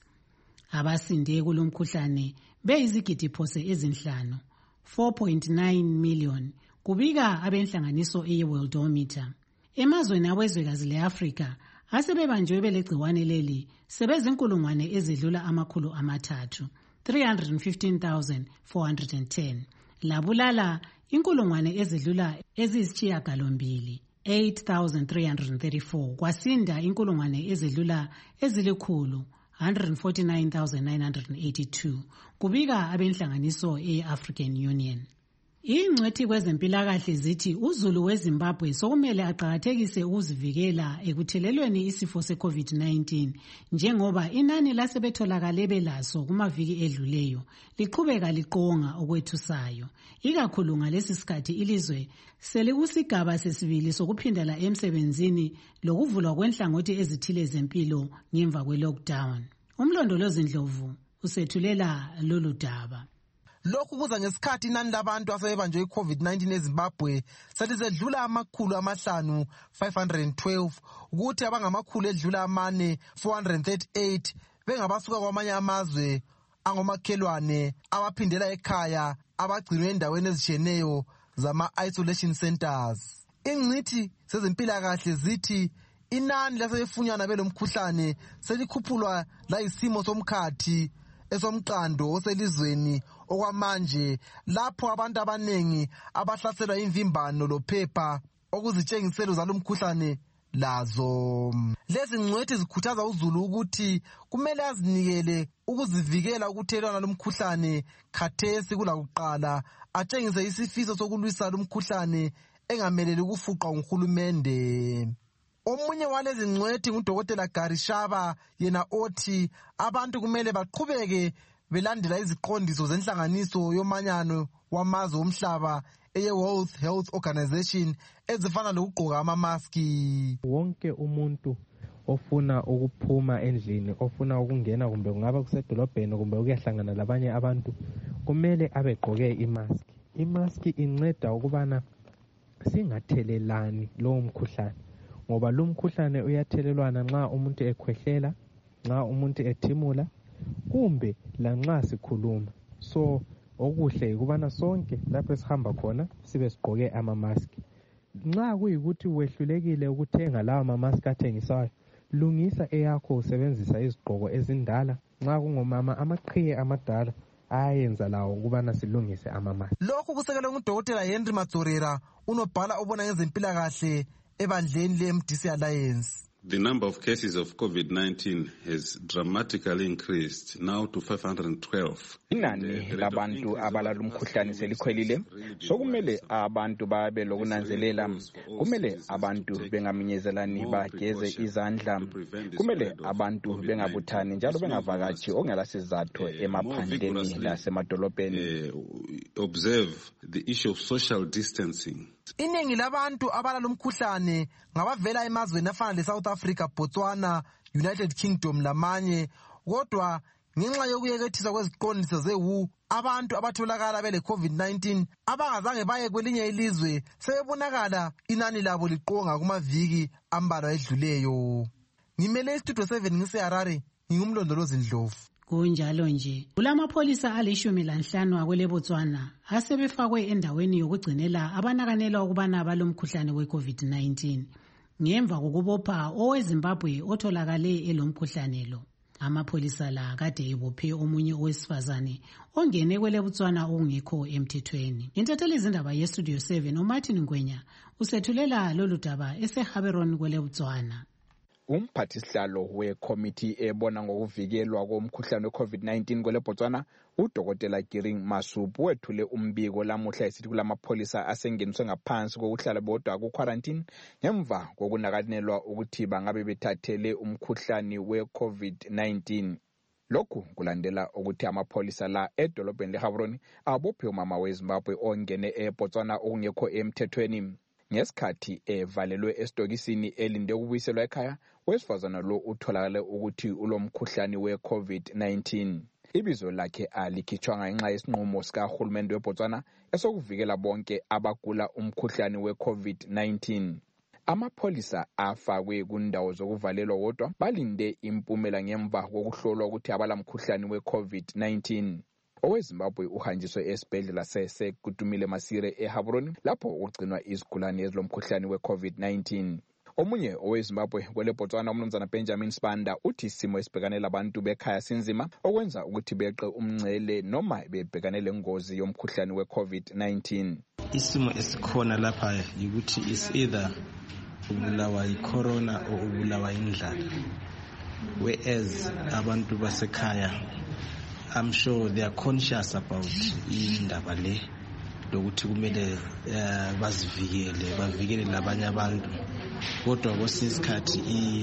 Abasinde kulomkhuhlane beyizigidi phose ezinhlanu four point nine million kubika abenhlanganiso eyeWorldometer. Emazweni awezwekazi leAfrika asebebanjwe belegciwane leli sebezinkulungwane ezidlula amakhulu amathathu three hundred fifteen thousand four hundred ten. Labulala inkulungwane ezidlula eziyisitshiyagalombili eight thousand three hundred thirty-four. Kwasinda inkulungwane ezidlula ezilikhulu one hundred forty-nine thousand nine hundred eighty-two kubika abenhlanganiso e-African Union. Ingcwethi kwezempilakahle zithi uzulu weZimbabwe sokumele aqhakathekise ukuzivikela ekuthelelweni isifo se-COVID nineteen njengoba inani lasebetholakale belaso kumaviki edluleyo liqhubeka liqonga okwethusayo. Ikakhulu ngalesi sikhathi ilizwe selikusigaba sesibili sokuphindela emsebenzini lokuvulwa kwenhlangothi ezithile zempilo ngemva kwe-lockdown. Umlondolozi Ndlovu usethulela lolu daba. Lokhu kuza ngesikhathi inani labantu asebebanjwe i-COVID nineteen eZimbabwe selizedlula amakhulu amahlanu five hundred twelve ukuthi abangamakhulu edlula amane four hundred thirty-eight bengabasuka kwamanye amazwe angomakhelwane abaphindela ekhaya abagcinwe endaweni ezisheneyo zama-isolation centers. Ingcithi zezempilakahle zithi inani lasefunyana belomkhuhlane selikhuphulwa la isimo somkhathi esomqando oselizweni okwamanje, lapho abantu abanengi abahlaselwa imvimbano lophepha okuzitshengiselo zalomkhuhlane lazo. Lezi ngcwethi zikhuthaza uzulu ukuthi kumele azinikele ukuzivikela ukuthelelana lomkhuhlane khathesi kulakuqala, atshengise isifiso sokulwisa lomkhuhlane engameleli ukufuqwa nguhulumende. Omunye walezi ngcwethi ngudokotela Gary Shaba, yena othi abantu kumele baqhubeke belandela iziqondiso zenhlanganiso yomanyano wamazwe omhlaba eye-World Health Organization ezifana lokugqoka amamaski. Wonke umuntu ofuna ukuphuma endlini, ofuna ukungena kumbe kungaba kusedolobheni kumbe ukuyahlangana labanye abantu, kumele abegqoke imaski. Imaski inceda ukubana singathelelani lowo mkhuhlane, ngoba lo mkhuhlane uyathelelwana nxa umuntu ekhwehlela, nxa umuntu ethimula, kumbe lanxa sikhuluma. So okuhle ukubana sonke lapho esihamba khona sibe sigqoke amamaski. Nxa kuyikuthi wehlulekile ukuthenga lawa mamaski athengisayo, lungisa eyakho usebenzisa izigqoko ezindala. Nxa kungomama amaqhiye amadala ayenza lawo ukubana silungise amamaski. Lokhu kusekelwe ngudokotela Henry Matsorera, unobhala obona ngezempilakahle ebandleni le-M D C Alliance. The number of cases of COVID nineteen has dramatically increased now to five hundred twelve. Inani labantu abalala umkhuhlane selikhwelile, so kumele abantu babe lokunanzelela, kumele abantu bengaminyezelani bageze izandla, kumele abantu bengabuthani njalo bengavakatshi okungela sizathu emaphandleni lasemadolobheni. Observe the issue of social distancing. Iningi labantu abalala umkhuhlane ngabavela emazweni afana le-South Africa, Botswana, United Kingdom lamanye, kodwa ngenxa yokuyekethisa kweziqondiso ze-W H O, abantu abatholakala bele-COVID nineteen abangazange baye kwelinye ilizwe sebebonakala inani labo liqonga kumaviki ambalwa edluleyo. Ngimele istudio seven ngise-Harare, ngingumlondolozi Ndlovu. Kunjalo nje, kulamapholisa alishumi lanhlanu akwele Botswana asebefakwe endaweni yokugcinela abanakanelwa ukubana balomkhuhlane we-COVID nineteen ngemva kokubopha oweZimbabwe otholakale elomkhuhlane lo. Amapholisa la kade ebophe omunye owesifazane ongene kwele Botswana okungekho emthethweni. Intatheli izindaba yestudio seven uMartin Ngwenya usethulela lolu daba eseHaberon kwele Botswana. Umphathisihlalo wekomiti ebona ngokuvikelwa komkhuhlane we-COVID nineteen kwele Botswana, udokotela Giring Masupu, wethule umbiko lamuhla esithi kulamapholisa asengeniswe ngaphansi kokuhlala bodwa ku-quarantine ngemva kokunakanelwa ukuthi bangabe bethathele umkhuhlane we-COVID nineteen. Lokhu kulandela ukuthi amapholisa la edolobheni leGaborone abophe umama weZimbabwe ongene eBotswana okungekho emthethweni. Ngesikhathi evalelwe estokisini elinde ukubuyiselwa ekhaya, wesifazana lo utholakale ukuthi ulomkhuhlane we-COVID nineteen. Ibizo lakhe alikhitshwanga ngenxa yesinqumo sikahulumende weBotswana esokuvikela bonke abagula umkhuhlane we-COVID nineteen. Amapholisa afakwe kundawo zokuvalelwa wodwa balinde impumela ngemva kokuhlolwa ukuthi abalamkhuhlane we-COVID nineteen. OweZimbabwe uhanjiswe esibhedlela seSekutumile Masire eHaborone lapho ugcinwa izigulane ezilomkhuhlane we-COVID nineteen. Omunye oweZimbabwe kwele Botswana umnumzana Benjamin Spanda uthi isimo esibhekane labantu bekhaya sinzima okwenza ukuthi beqe umngcele noma bebhekane lengozi yomkhuhlane we-COVID nineteen. Isimo esikhona lapha ukuthi is either ubulawa yi-corona or ubulawa indlala, whereas abantu basekhaya I'm sure they are conscious about indaba le lokuthi kumele bazivikele bavikele labanye abantu, kodwa kwesinye isikhathi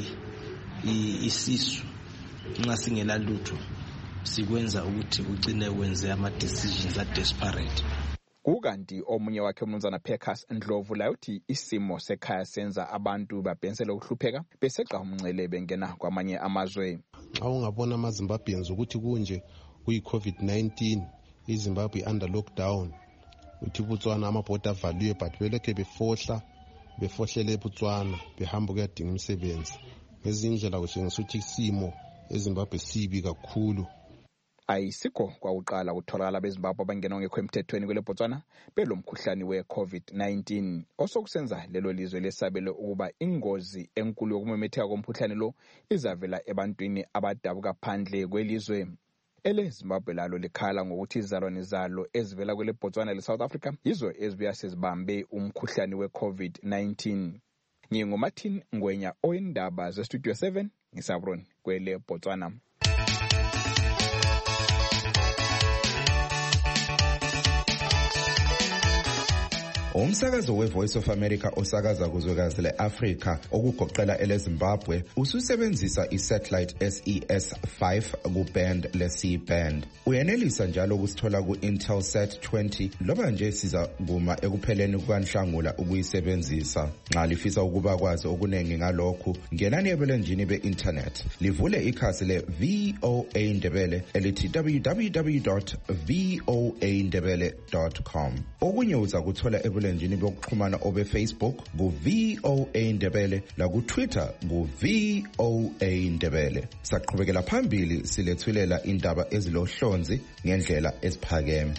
isisu nxa singela lutho sikwenza ukuthi ugcine kwenze ama decisions are desperate. Kukanti omunye wakhe umnumzana Pecas Ndlovu la uthi isimo sekhaya senza abantu babhensele ukuhlupheka beseqa umngcele bengena kwamanye amazwe. Xa ungabona amaZimbabweans ukuthi kunje kuyi-COVID nineteen, iZimbabwe under lockdown, uthi Botswana amabhoda avaliwe but belokhe befohla befohlele eBotswana behamba kuyadinga imisebenzi. Ngezindlela kutshengisa ukuthi isimo eZimbabwe sibi kakhulu. Ayisikho kwakuqala kutholakala beZimbabwe abangena ngekho emthethweni kwele Botswana belo mkhuhlane we-COVID nineteen osokusenza lelo lizwe lesabelo ukuba ingozi enkulu yokumemetheka komkhuhlane lo izavela ebantwini abadabuka phandle kwelizwe. Ele Zimbabwe lalo likhala ngokuthi izalwane zalo ezivela kwele Botswana le South Africa yizo ezibuya sezibambe umkhuhlane we-COVID nineteen. NginguMartin Ngwenya oyindaba ze-Studio seven ngisabron kwele Botswana. Umsakazo we-Voice of America osakaza kuzwekazi le-Afrika okugoqela ele-Zimbabwe ususebenzisa i-satellite S E S five ku-band le-C-band. Uyenelisa njalo ukusithola ku-Intelsat twenty loba nje siza kuma ekupheleni kukaNhlangula ukuyisebenzisa. Nxa lifisa ukuba kwazi okuningi ngalokhu, ngenani ebulenjini be-internet. Livule ikhasi le-V O A Ndebele elithi w w w dot voa ndebele dot com. Okunye uza kuthola ebulenjini bokuxhumana obe Facebook ku V O A Ndebele la ku Twitter ku V O A Ndebele. Saqhubekela phambili silethulela indaba ezilohlonzi ngendlela esiphakeme.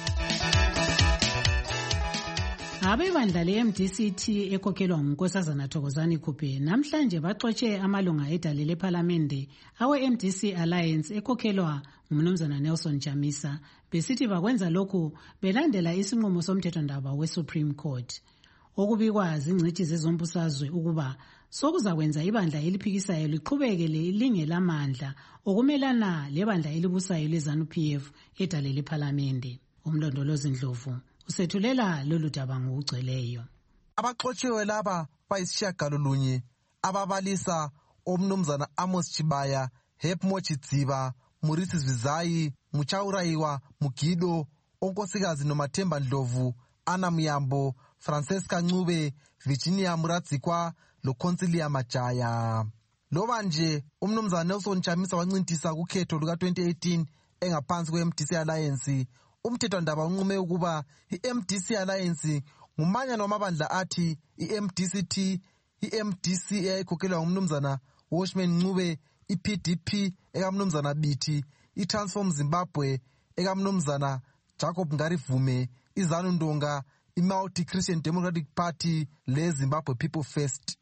Abebandla le-M D C T ekhokhelwa nguNkosazana Thokozani Khuphe namhlanje baxotshe amalunga edale lephalamende awe-M D C Alliance ekhokhelwa nguMnumzana Nelson Chamisa besithi bakwenza lokhu belandela isinqumo somthethondaba we-Supreme Court. Okubikwa zingcitshi zezombusazwe ukuba sokuzakwenza ibandla eliphikisayo liqhubekele lingelamandla okumelana lebandla elibusayo le-ZANU P F edale lephalamende. Umlondolozi Ndlovu usethulela lolu daba ngokugcweleyo. Abaxotshiwe laba bayisishiyagalolunye ababalisa omnumzana Amos Chibaya, Hep Mochidziba, Murisi Zvizayi, Muchaurayiwa, Mugido, Onkosikazi Nomathemba Ndlovu, Anna Muyambo, Francesca Ncube, Virginia Muradzikwa, loConsilia Majaya. Loba nje umnumzana Nelson Chamisa wancintisa kukhetho luka twenty eighteen engaphansi kwe-M D C Alliance. Umthethondaba unqume ukuba i-M D C Alliance ngumanyano wamabandla athi i-M D C T, i-M D C eyayikhokhelwa umnumzana Washman Ncube, i-P D P ekamnumzana Bithi, i-Transform Zimbabwe ekamnumzana Jacob Ngarivume, iZANU Ndonga, i-Multi Christian Democratic Party le-Zimbabwe People First.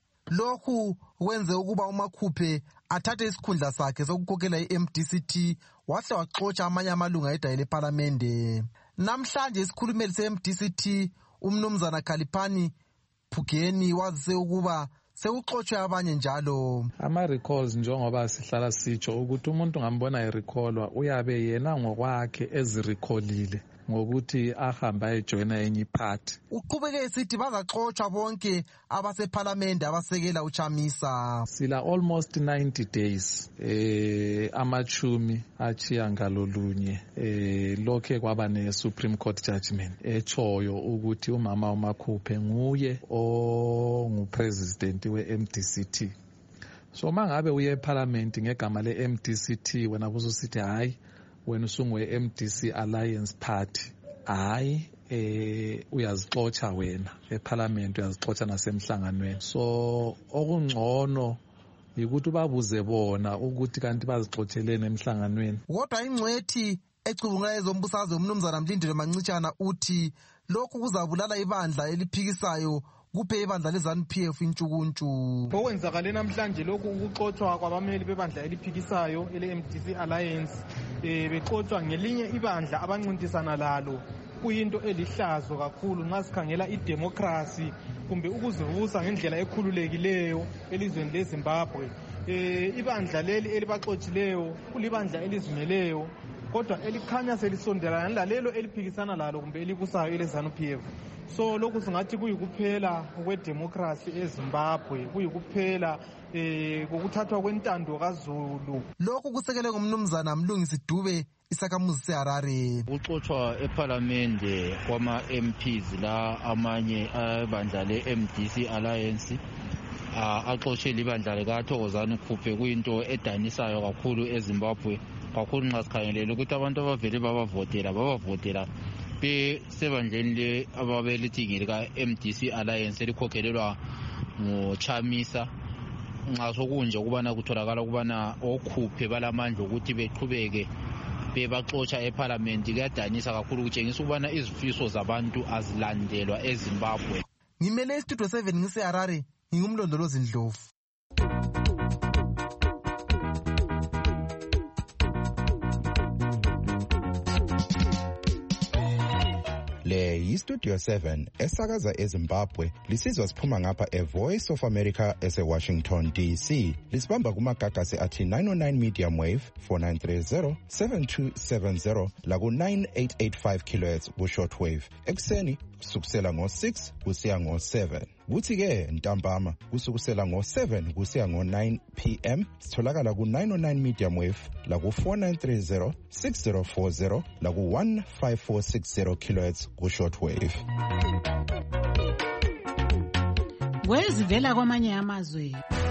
Lokhu wenze ukuba uMakhuphe athathe isikhundla sakhe sokukhokhela i-M D C T wahle waxotsha amanye amalunga edale lephalamende. Namhlanje isikhulumeli se-M D C T umnumzana Khalipani Phugeni wazise ukuba sekuxotshwe abanye njalo. Ama-recalls njengoba sihlala sitsho ukuthi umuntu ngambona erecallwa uyabe yena ngokwakhe ezirecallile ngokuthi ahamba ejoyina enye iphathi. Uqhubeke esithi bazaxotshwa bonke abasephalamende abasekela uChamisa. Sila almost ninety days eh amachumi achiya ngalolunye eh lokhe kwaba ne Supreme Court judgment echoyo ukuthi umama uMakhuphe nguye ongupresident we-M D C T. So mangabe uye eParliament ngegama le-M D C T wena kususithi hayi wena usungwe M D C Alliance Party hayi eh uyazixotsha wena eParliament uyazixotsha nasemhlanganweni. So okungcono ukuthi babuze bona ukuthi kanti bazixotshelene emhlanganweni. Kodwa ingcwethi ecubungula ezombusazwe umnumzana Mlindelo Mancitshana uthi lokhu kuzabulala ibandla eliphikisayo kuphe ibandla le-ZANU P F intshukuntshu. Okwenzakale namhlanje lokhu ukuxotsha kwabameli bebandla eliphikisayo ele-M D C Alliance eh bexotsha ngelinye ibandla abancintisana lalo kuyinto elihlazo kakhulu nxa sikhangela idemocracy kumbe ukuzivusa ngendlela ekhululekileyo elizweni leZimbabwe. Eh ibandla leli elibaxotshileyo kulibandla elizimeleyo kodwa elikhanya selisondelana lalelo eliphikisana lalo kumbe elibusayo ele-ZANU P F. So lokhu singathi kuyikuphela kwedemocracy eZimbabwe, kuyikuphela eh kokuthathwa kwentando kaZulu. Lokhu kusekelwe ngumnumzana Mlungisi Dube isakhamuzi seHarare. Ukuxotsha eParliamente kwama-M Ps la amanye abandla le-M D C Alliance axotshe ibandla likaThokozani Khuphe kuyinto edanisayo kakhulu eZimbabwe, kakhulu nxa sikhangelele ukuthi abantu abavele babavotela babavotela besebandleni le ababelithi ngelika-M D C Alliance elikhokhelelwa nguChamisa. Nxa sokunje ukubana kutholakala ukubana okhuphe balamandla ukuthi beqhubeke bebaxotsha eParliament kuyadanisa kakhulu kutshengisa ukubana izifiso zabantu azilandelwa eZimbabwe. Ngimele istudio seven ngiseHarare, ngingumlondolozi Ndlovu. Le yiStudio seven esakaza eZimbabwe lisizwa siphuma ngapha eVoice of America eseWashington D C. Lisibamba kumagagasi athi nine oh nine medium wave four nine three zero seven two seven zero laku nine eight eight five kilohertz ku shortwave. Ekseni kusukusela ngo six kusiya ngo seven. Kuthi ke ntambama kusukusela ngo seven kusiya ngo nine p m sitholakala ku nine oh nine medium wave la ku four nine three zero six zero four zero la ku one five four six zero kilohertz ku shortwave. Kwezivela kwamanye amazwe.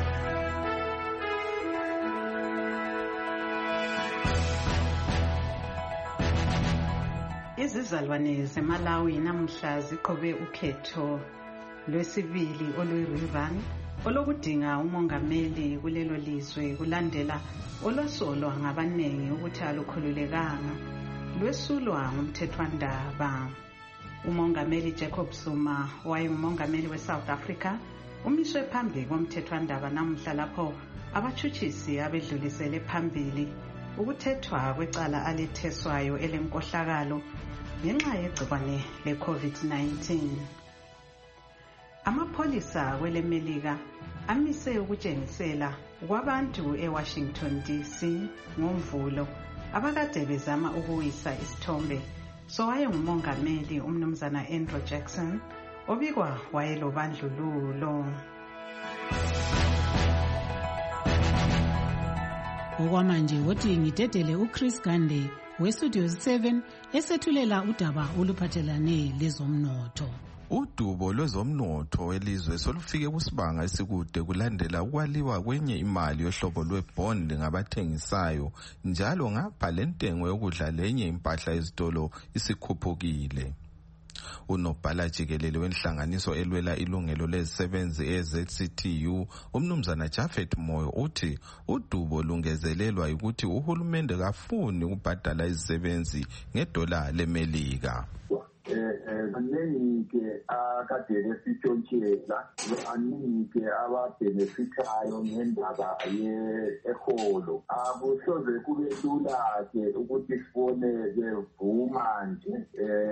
Izizalwane zeMalawi namhla ziqobe ukhetho lwesibili oluyirivani olokudinga umongameli kulelo lizwe kulandela olwasolwa ngabaningi ukuthi alukhululekanga lwesulwa ngumthethwandaba. Umongameli Jacob Zuma wayengumongameli weSouth Africa umiswe phambi komthethwandaba namhla lapho abachuchisi abedlulisele phambili ukuthethwa kwecala aletheswayo elenkohlakalo ngenxa yegcikwane le-COVID nineteen. Amapholisa kwelemelika amise ukutshengisela kwabantu eWashington D C ngomvulo abakade bezama ukuwisa isithombe sowayengumongameli umnumzana Andrew Jackson obikwa wayelobandlululo. Okwamanje wothi ngidedele uChris Gande weStudio seven esethulela udaba oluphathelane lezomnotho. Udubo lwezomnotho welizwe solufike kusibanga esikude kulandela ukwaliwa kwenye imali yohlobo lwebond ngabathengisayo njalo ngapha lentengo yokudla lenye impahla ezitolo isikhuphukile. Unobhala jikelele wenhlanganiso elwela ilungelo lezisebenzi e-Z C T U umnumzana Japhet Moyo uthi udubo lungezelelwa ukuthi uhulumende kafuni ukubhadala izisebenzi ngedola lemelika. Maningi-ke akade besitshontshela aningi-ke ababhenefithayo ngendaba eholo. Akusoze kube lula-ke ukuthi sibone bevuma nje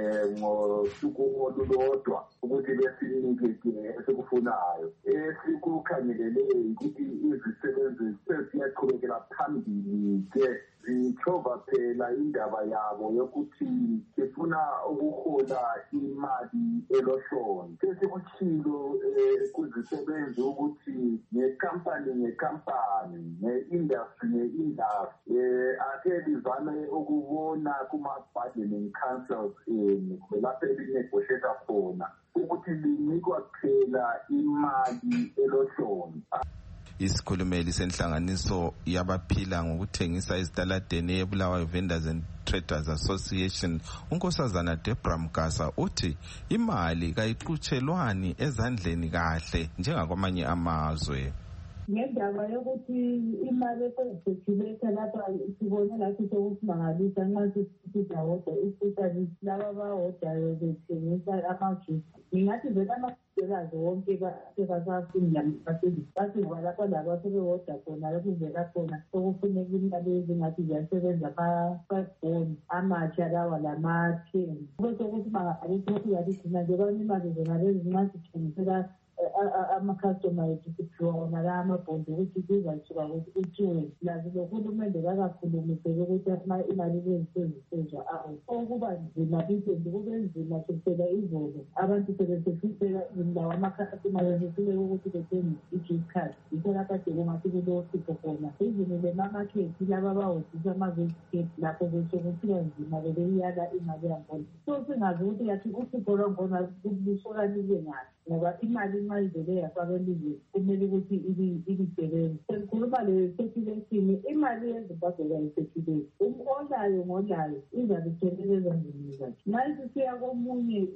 ngosuku olulodwa ukuthi besinike-ke esikufunayo. Esikukhangelele ukuthi izisebenzi seziyaqhubekela phambili-ke zithova phela indaba yabo yokuthi sifuna ukuhola imali elohloni. Sesikutshilo kuzisebenzi ukuthi nekampani nekampani ne-industry ne-industry ake lizame ukubona kuma-bargaining councils enu lapho elinegotiate khona ukuthi linikwa phela imali elohloni. Isikhulumeli senhlanganiso yabaphila ngokuthengisa ezitaladeni eBulawayo Vendors and Traders Association unkosazana Debra Mgasa uthi imali kayiqutshelwani ezandleni kahle njengakwamanye amazwe. Ngendaba yokuthi imali esezithuleka lapha sibone ngathi sokusimangalisa nxa sisidawoda especially laba abahodayo bethengisa amajuice. Ngingathi vele amasikazi wonke basasindla basiva lapha laba sebehoda khona lapho vela khona sokufuneka imali ezingathi ziyasebenza ama-five bond amatsha lawa lama-ten. Kube sokusimangalisa ukuthi yathi thina nje kwanemali zona lezi nxa sithengisela ama-customer ethu siphiwa wona la amabhondi ukuthi kuzasuka kuthiwe lazi lohulumende kakakhulumiseke ukuthi imali lezi sezisezwa awu. Okuba nzima kitendi kube nzima kusukela izolo abantu sebesefisela lawo ama-customer besehluleka ukuthi bethenge i-gift card. Yikho lapha kade kungathi kulohlupho khona. Izini lemamakhethi laba abahodisa ama-vegetable lapho besokuthiwa nzima bebeyiyala imali yankhona. So singazi ukuthi yathi uhlupho lwankhona lusolanile ngaphi ngoba imali nxa ivele yafaka elizweni kumele ukuthi ibisebenze. Sengikhuluma le-circulation imali yeZimbabwe kayi-circulate. Olayo ngolayo izabe iphelele ezandleni zakhe. Nxa isisiya komunye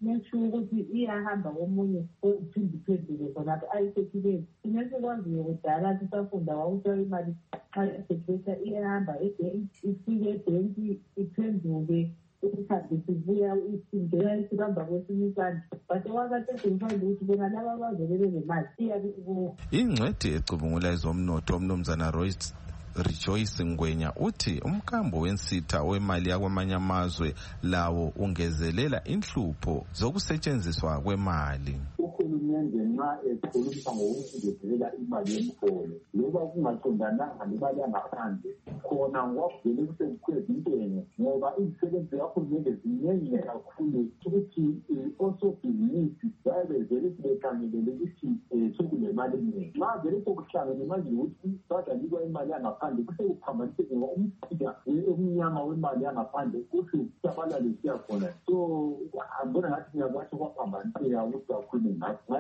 make sure ukuthi iyahamba komunye ophindiphendule khonapho ayisekhileni. Thina esikwaziyo kudala sisafunda kwakuthiwa imali xa isekhilesa iyahamba ebhenki, ifike ebhenki iphenduke isikhathi sibuya isindela isibamba kwesinye isandla. But okwakade sengifanda ukuthi bona laba abazelele nemali iyabe kubo. Ingcweti ecubungula ezomnotho umnumzana Royce Rejoice Ngwenya uthi umkambo wensitha wemali yakwamanye amazwe lawo ungezelela inhlupho zokusetshenziswa kwemali. Uhulumende nxa ekhuluma ngokungezelela imali yemiholo loba kungaqondananga nemali yangaphandle khona ngwavele kusekukhweza intengo ngoba izisebenzi kahulumende ziningi kakhulu ukuthi osobhizinisi bayabe vele sebekhangelele ukuthi sekunemali eningi. Nxa vele sokuhlangene manje ukuthi badanikwa imali yangaphandle kusekuphambaniseke ngoba umsika omnyama wemali yangaphandle kuthi sabalale siyakhona. So ambona ngathi ngiyakwathi kwaphambaniseka ukuthi kakhulu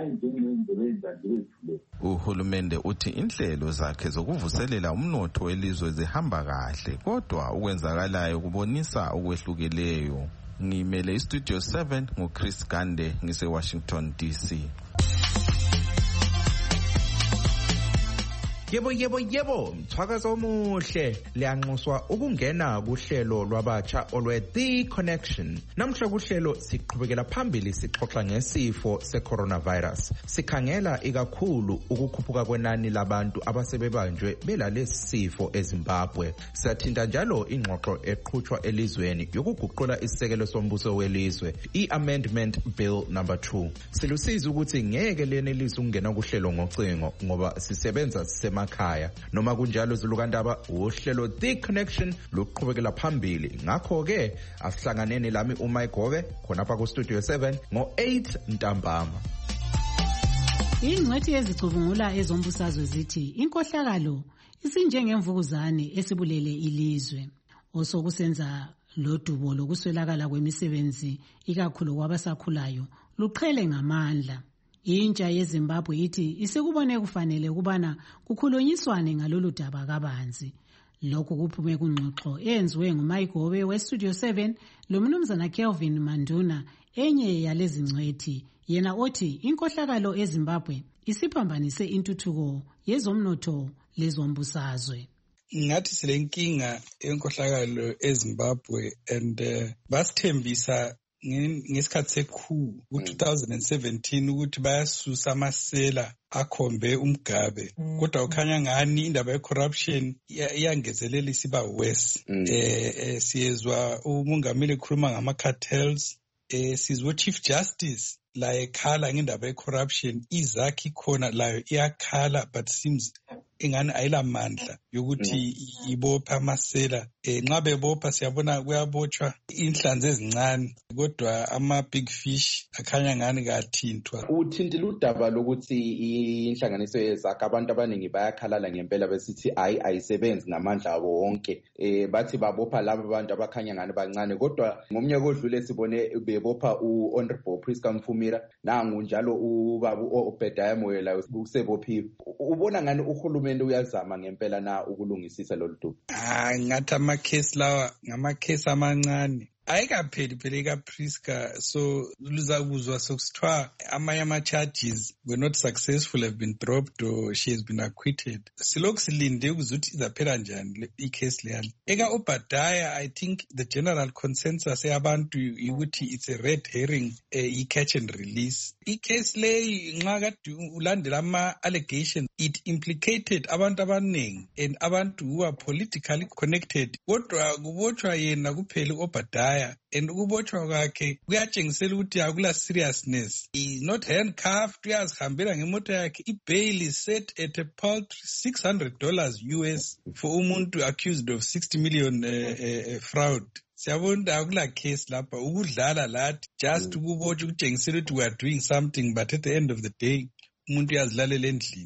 Uhulumende uthi inhlelo zakhe zokuvuselela umnotho welizwe zihamba kahle kodwa ukwenzakalayo kubonisa ukwehlukeleyo. Ngimele istudio seven nguChris Gande ngise Washington D C. Yebo yebo yebo mthwakazo omuhle liyanxuswa ukungena kuhlelo lwabatsha olwe The Connection. Namhla kuhlelo siqhubekela phambili sixoxa ngesifo secoronavirus. Sikhangela ikakhulu ukukhuphuka kwenani labantu abasebebanjwe belalesi sifo eZimbabwe. Siyathinta njalo ingxoxo eqhutshwa elizweni yokuguqula isisekelo sombuso welizwe i-Amendment Bill number two. Silusiza ukuthi ngeke lenelise ukungena kuhlelo ngocingo ngoba sisebenza sisema khaya noma kunjalo Zulukandaba uhlelo The Connection luqhubekela phambili. Ngakho ke asihlanganeni lami uMayigobe khonapha ku Studio seven ngo eight ntambama. Ingcwethi yezicubungula ezombusazwe zithi inkohlakalo isinjengemvukuzane esibulele ilizwe. Osokusenza lodubo lokuswelakala kwemisebenzi ikakhulu kwabasakhulayo luqhele ngamandla. Intsha yeZimbabwe ithi isekubone kufanele kubana kukhulunyiswane ngalolu daba kabanzi. Lokhu kuphume kungxoxo eyenziwe nguMayigobe weStudio seven lomnumzana Kelvin Manduna enye yalezi ngcwethi yena othi inkohlakalo eZimbabwe isiphambanise intuthuko yezomnotho lezombusazwe. Ngathi silenkinga enkohlakalo eZimbabwe and uh, basithembisa ngesikhathi sekhulu ku-two thousand seventeen ukuthi bayasusa amasela akhombe umgabe kodwa ukhanya ngani indaba ye-corruption iyangezelela isiba worse. eh siyezwa umongameli ekhuluma ngama-cartels, eh sizwe Chief Justice la ekhala ngendaba ye-corruption, izakhi khona layo iyakhala but seems ingani ayilamandla yokuthi ibopha amasela. Eh nxa bebopha siyabona kuyabotshwa inhlanzi ezincane kodwa ama big fish akhanya ngani kathintwa. Uthintile udaba lokuthi inhlanganiso yezakhe abantu abaningi bayakhalala ngempela besithi ayi ayisebenzi ngamandla abo wonke. Eh bathi babopha labo abantu abakhanya ngani bancane kodwa ngomnyaka odlule sibone bebopha uHonorable Priska Mfumira nangu njalo ubaba uObedaya Moyela usebophiwe. Ubona ngani uhulumende uyazama ngempela na ukulungisisa lolu dubo? Ah ngathi ama case lawa ngama case amancane ayikapheli phela ka Priska, so luzakuzwa sokusithwa amanye ama charges were not successful, have been dropped or she has been acquitted. Silokhu silinde ukuzuthi izaphela njani i case leyana. Eka Obadaya, I think the general consensus yabantu ukuthi it's a red herring, i catch and release. I case leyi nxa kade ulandela ama allegations, it implicated abantu abaningi and abantu who are politically connected. Kodwa kubotshwa yena kuphela Obadaya and ukubotshwa kwakhe kuyatshengisela ukuthi akula seriousness. He is not handcuffed, uyazihambela ngemoto yakhe. I-bail is set at a paltry six hundred dollars U S for umuntu accused of sixty million uh, uh, fraud. Siyabona akula case lapha ukudlala lathi just ukubotshwa ukutshengisela ukuthi we are doing something but at the end of the day umuntu uyazilalela endlini.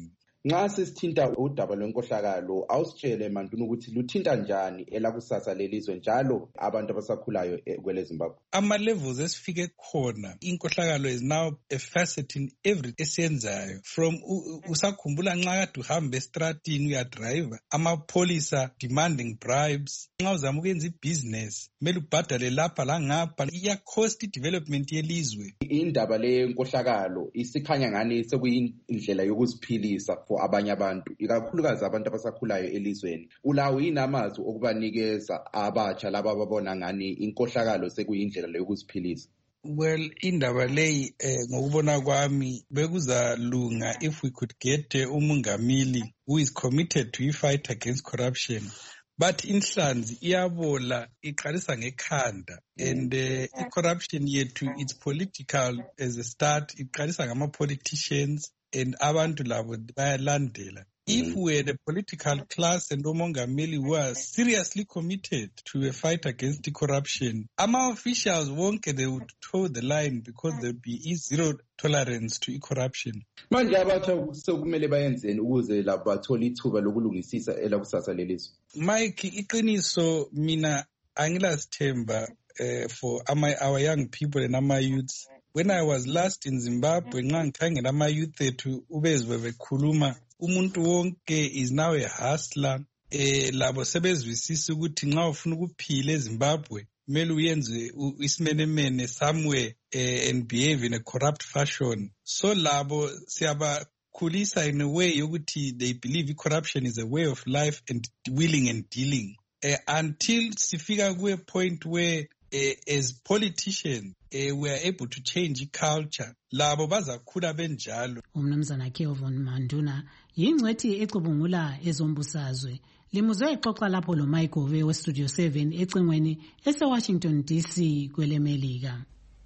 Nxa sesithinta udaba lwenkohlakalo awusitshele Mantuna ukuthi luthinta njani elakusasa lelizwe njalo abantu abasakhulayo kwele Zimbabwe. Ama levels esifike khona inkohlakalo is now a facet in every esiyenzayo from usakhumbula nxa kade uhamba estratini uyadrive amapolisa demanding bribes nxa uzama ukwenza ibhizinesi kumele ubhadale lapha langapha iya cost development yelizwe. Indaba le nkohlakalo isikhanya ngani sekuyindlela yokuziphilisa for abanye abantu ikakhulukazi abantu abasakhulayo elizweni. Ulawo yini amazwi okubanikeza abatsha laba ababona ngani inkohlakalo sekuyindlela yokuziphilisa? Well, indaba leyi eh, ngokubona kwami bekuzalunga if we could get uh, umungamili who is committed to a fight against corruption. But inhlanzi iyabola iqalisa ngekhanda and uh, i-corruption yethu it's political as a start iqalisa ngama-politicians and abantu labo bayalandela. If we had a political class and umongameli who are seriously committed to a fight against the corruption, ama officials wonke they would toe the line because there would be zero tolerance to corruption. Manje abatsha sekumele bayenzeni ukuze labo bathole ithuba lokulungisisa elakusasa lelizwe? Mike, iqiniso mina angilasithemba uh, for ama, our young people and our youths. When I was last in Zimbabwe, nxa ngikhangela ama youth ethu ubezwe bekhuluma umuntu wonke is now a hustler. Eh labo sebezwisisa ukuthi nxa ufuna ukuphila eZimbabwe kumele uyenze isimenemene somewhere eh, and behave in a corrupt fashion. So labo siyabakhulisa in a way yokuthi they believe corruption is a way of life and willing and dealing. Uh, until sifika ku a point where uh, as politicians uh, we are able to change culture, labo bazakhula benjalo. Umnumzana Kelvin Manduna yingcwethi ecubungula ezombusazwe limuzwe exoxa lapho lo Mike Ove we Studio seven ecingweni ese Washington D C kwele Melika.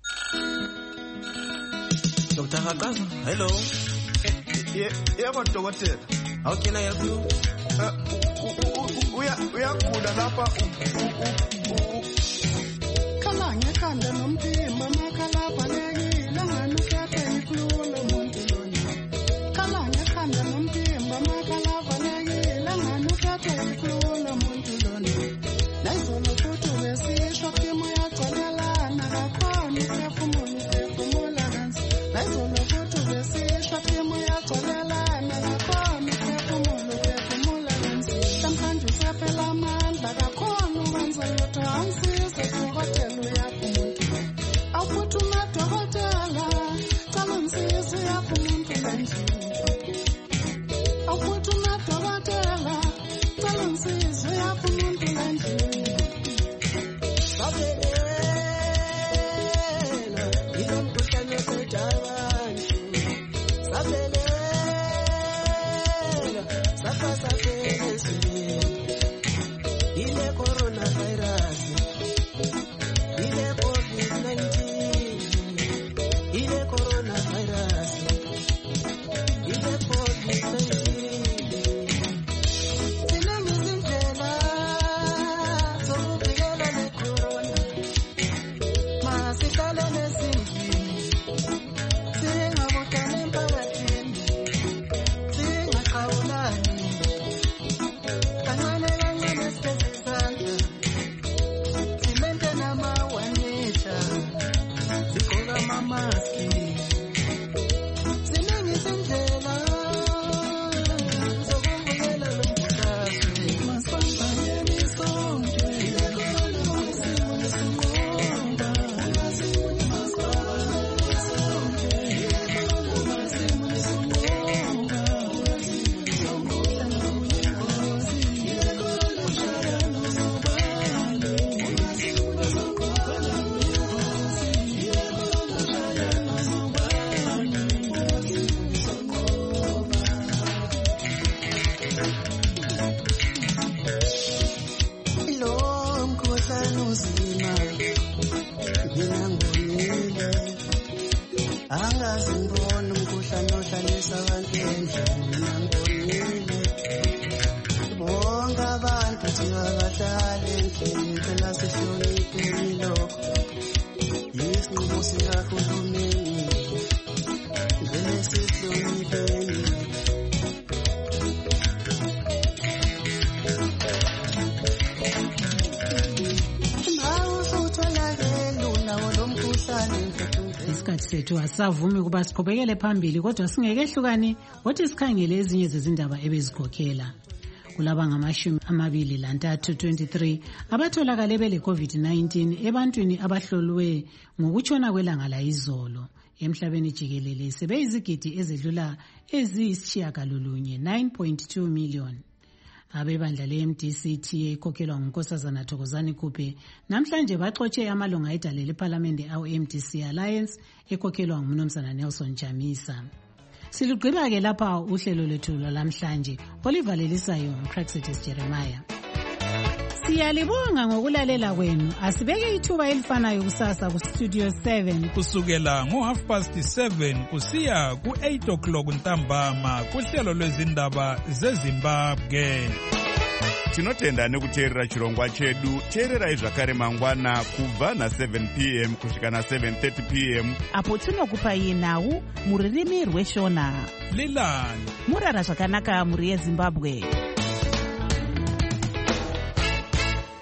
Doctor Hakaza, hello. Yebo dokotela. How can I help you? Uya uyakhula lapha kala ngekhanda nomphimbo makhala balekile ngani ukhethe ikhululo umuntu lona kala ngekhanda nomphimbo makhala balekile ngani ukhethe ikhululo umuntu lona nayizolo futhi besisho phimo yagcolelana kakhona uphefumulo uphefumula kansi nayizolo futhi besisho phimo yagcolelana kakhona uphefumulo uphefumula kansi namhlanje usaphela amandla kakhona ukwenza lutho angisize dokotela uyaphi umuntu awuphuthume dokotela cala ngisize uyaphi umuntu kanjini awuphuthume dokotela cala ngisize uyaphi umuntu kanjini sabelela ilo mkhuhlane osejabantu sabelela safa safelezini ile coronavirus ile covid nineteen ile coronavirus ile covid nineteen sina mizindlela zokuvikela le corona masihlale nesindlini singabutani emphakathini singaqhawulani kancane kancane sibesizandla simente nama-one isikhathi sethu asavumi kuba siqhubekele phambili kodwa singekehlukani wothi sikhangele ezinye zezindaba ebezikhokhela. Kulaba ngamashumi amabili lantathu twenty-three abatholakale bele COVID nineteen ebantwini abahlolwe ngokutshona kwelanga layizolo. Emhlabeni jikelele sebeyizigidi ezidlula eziyisitshiyagalolunye nine point two million. Abebandla le-M D C T ekhokhelwa ngunkosazana Thokozani Kupe namhlanje baxotshe amalunga edale lephalamende awe-M D C Alliance ekhokhelwa ngumnumzana Nelson Jamisa. Silugqiba-ke lapha uhlelo lethu lwalamhlanje olivalelisayo nguPraxitis Jeremiah. Siyalibonga ngokulalela kwenu. Asibeke ithuba elifanayo kusasa kustudio seven kusukela ngo half past seven kusiya ku eight o'clock ntambama kuhlelo lwezindaba zeZimbabwe. Tinotenda nekuteerera chirongwa chedu. Teererai zvakare mangwana kubva na seven p m kusvika na seven thirty p m apo tinokupai nhau muririmi rweshona. Lilani murara zvakanaka muri yeZimbabwe.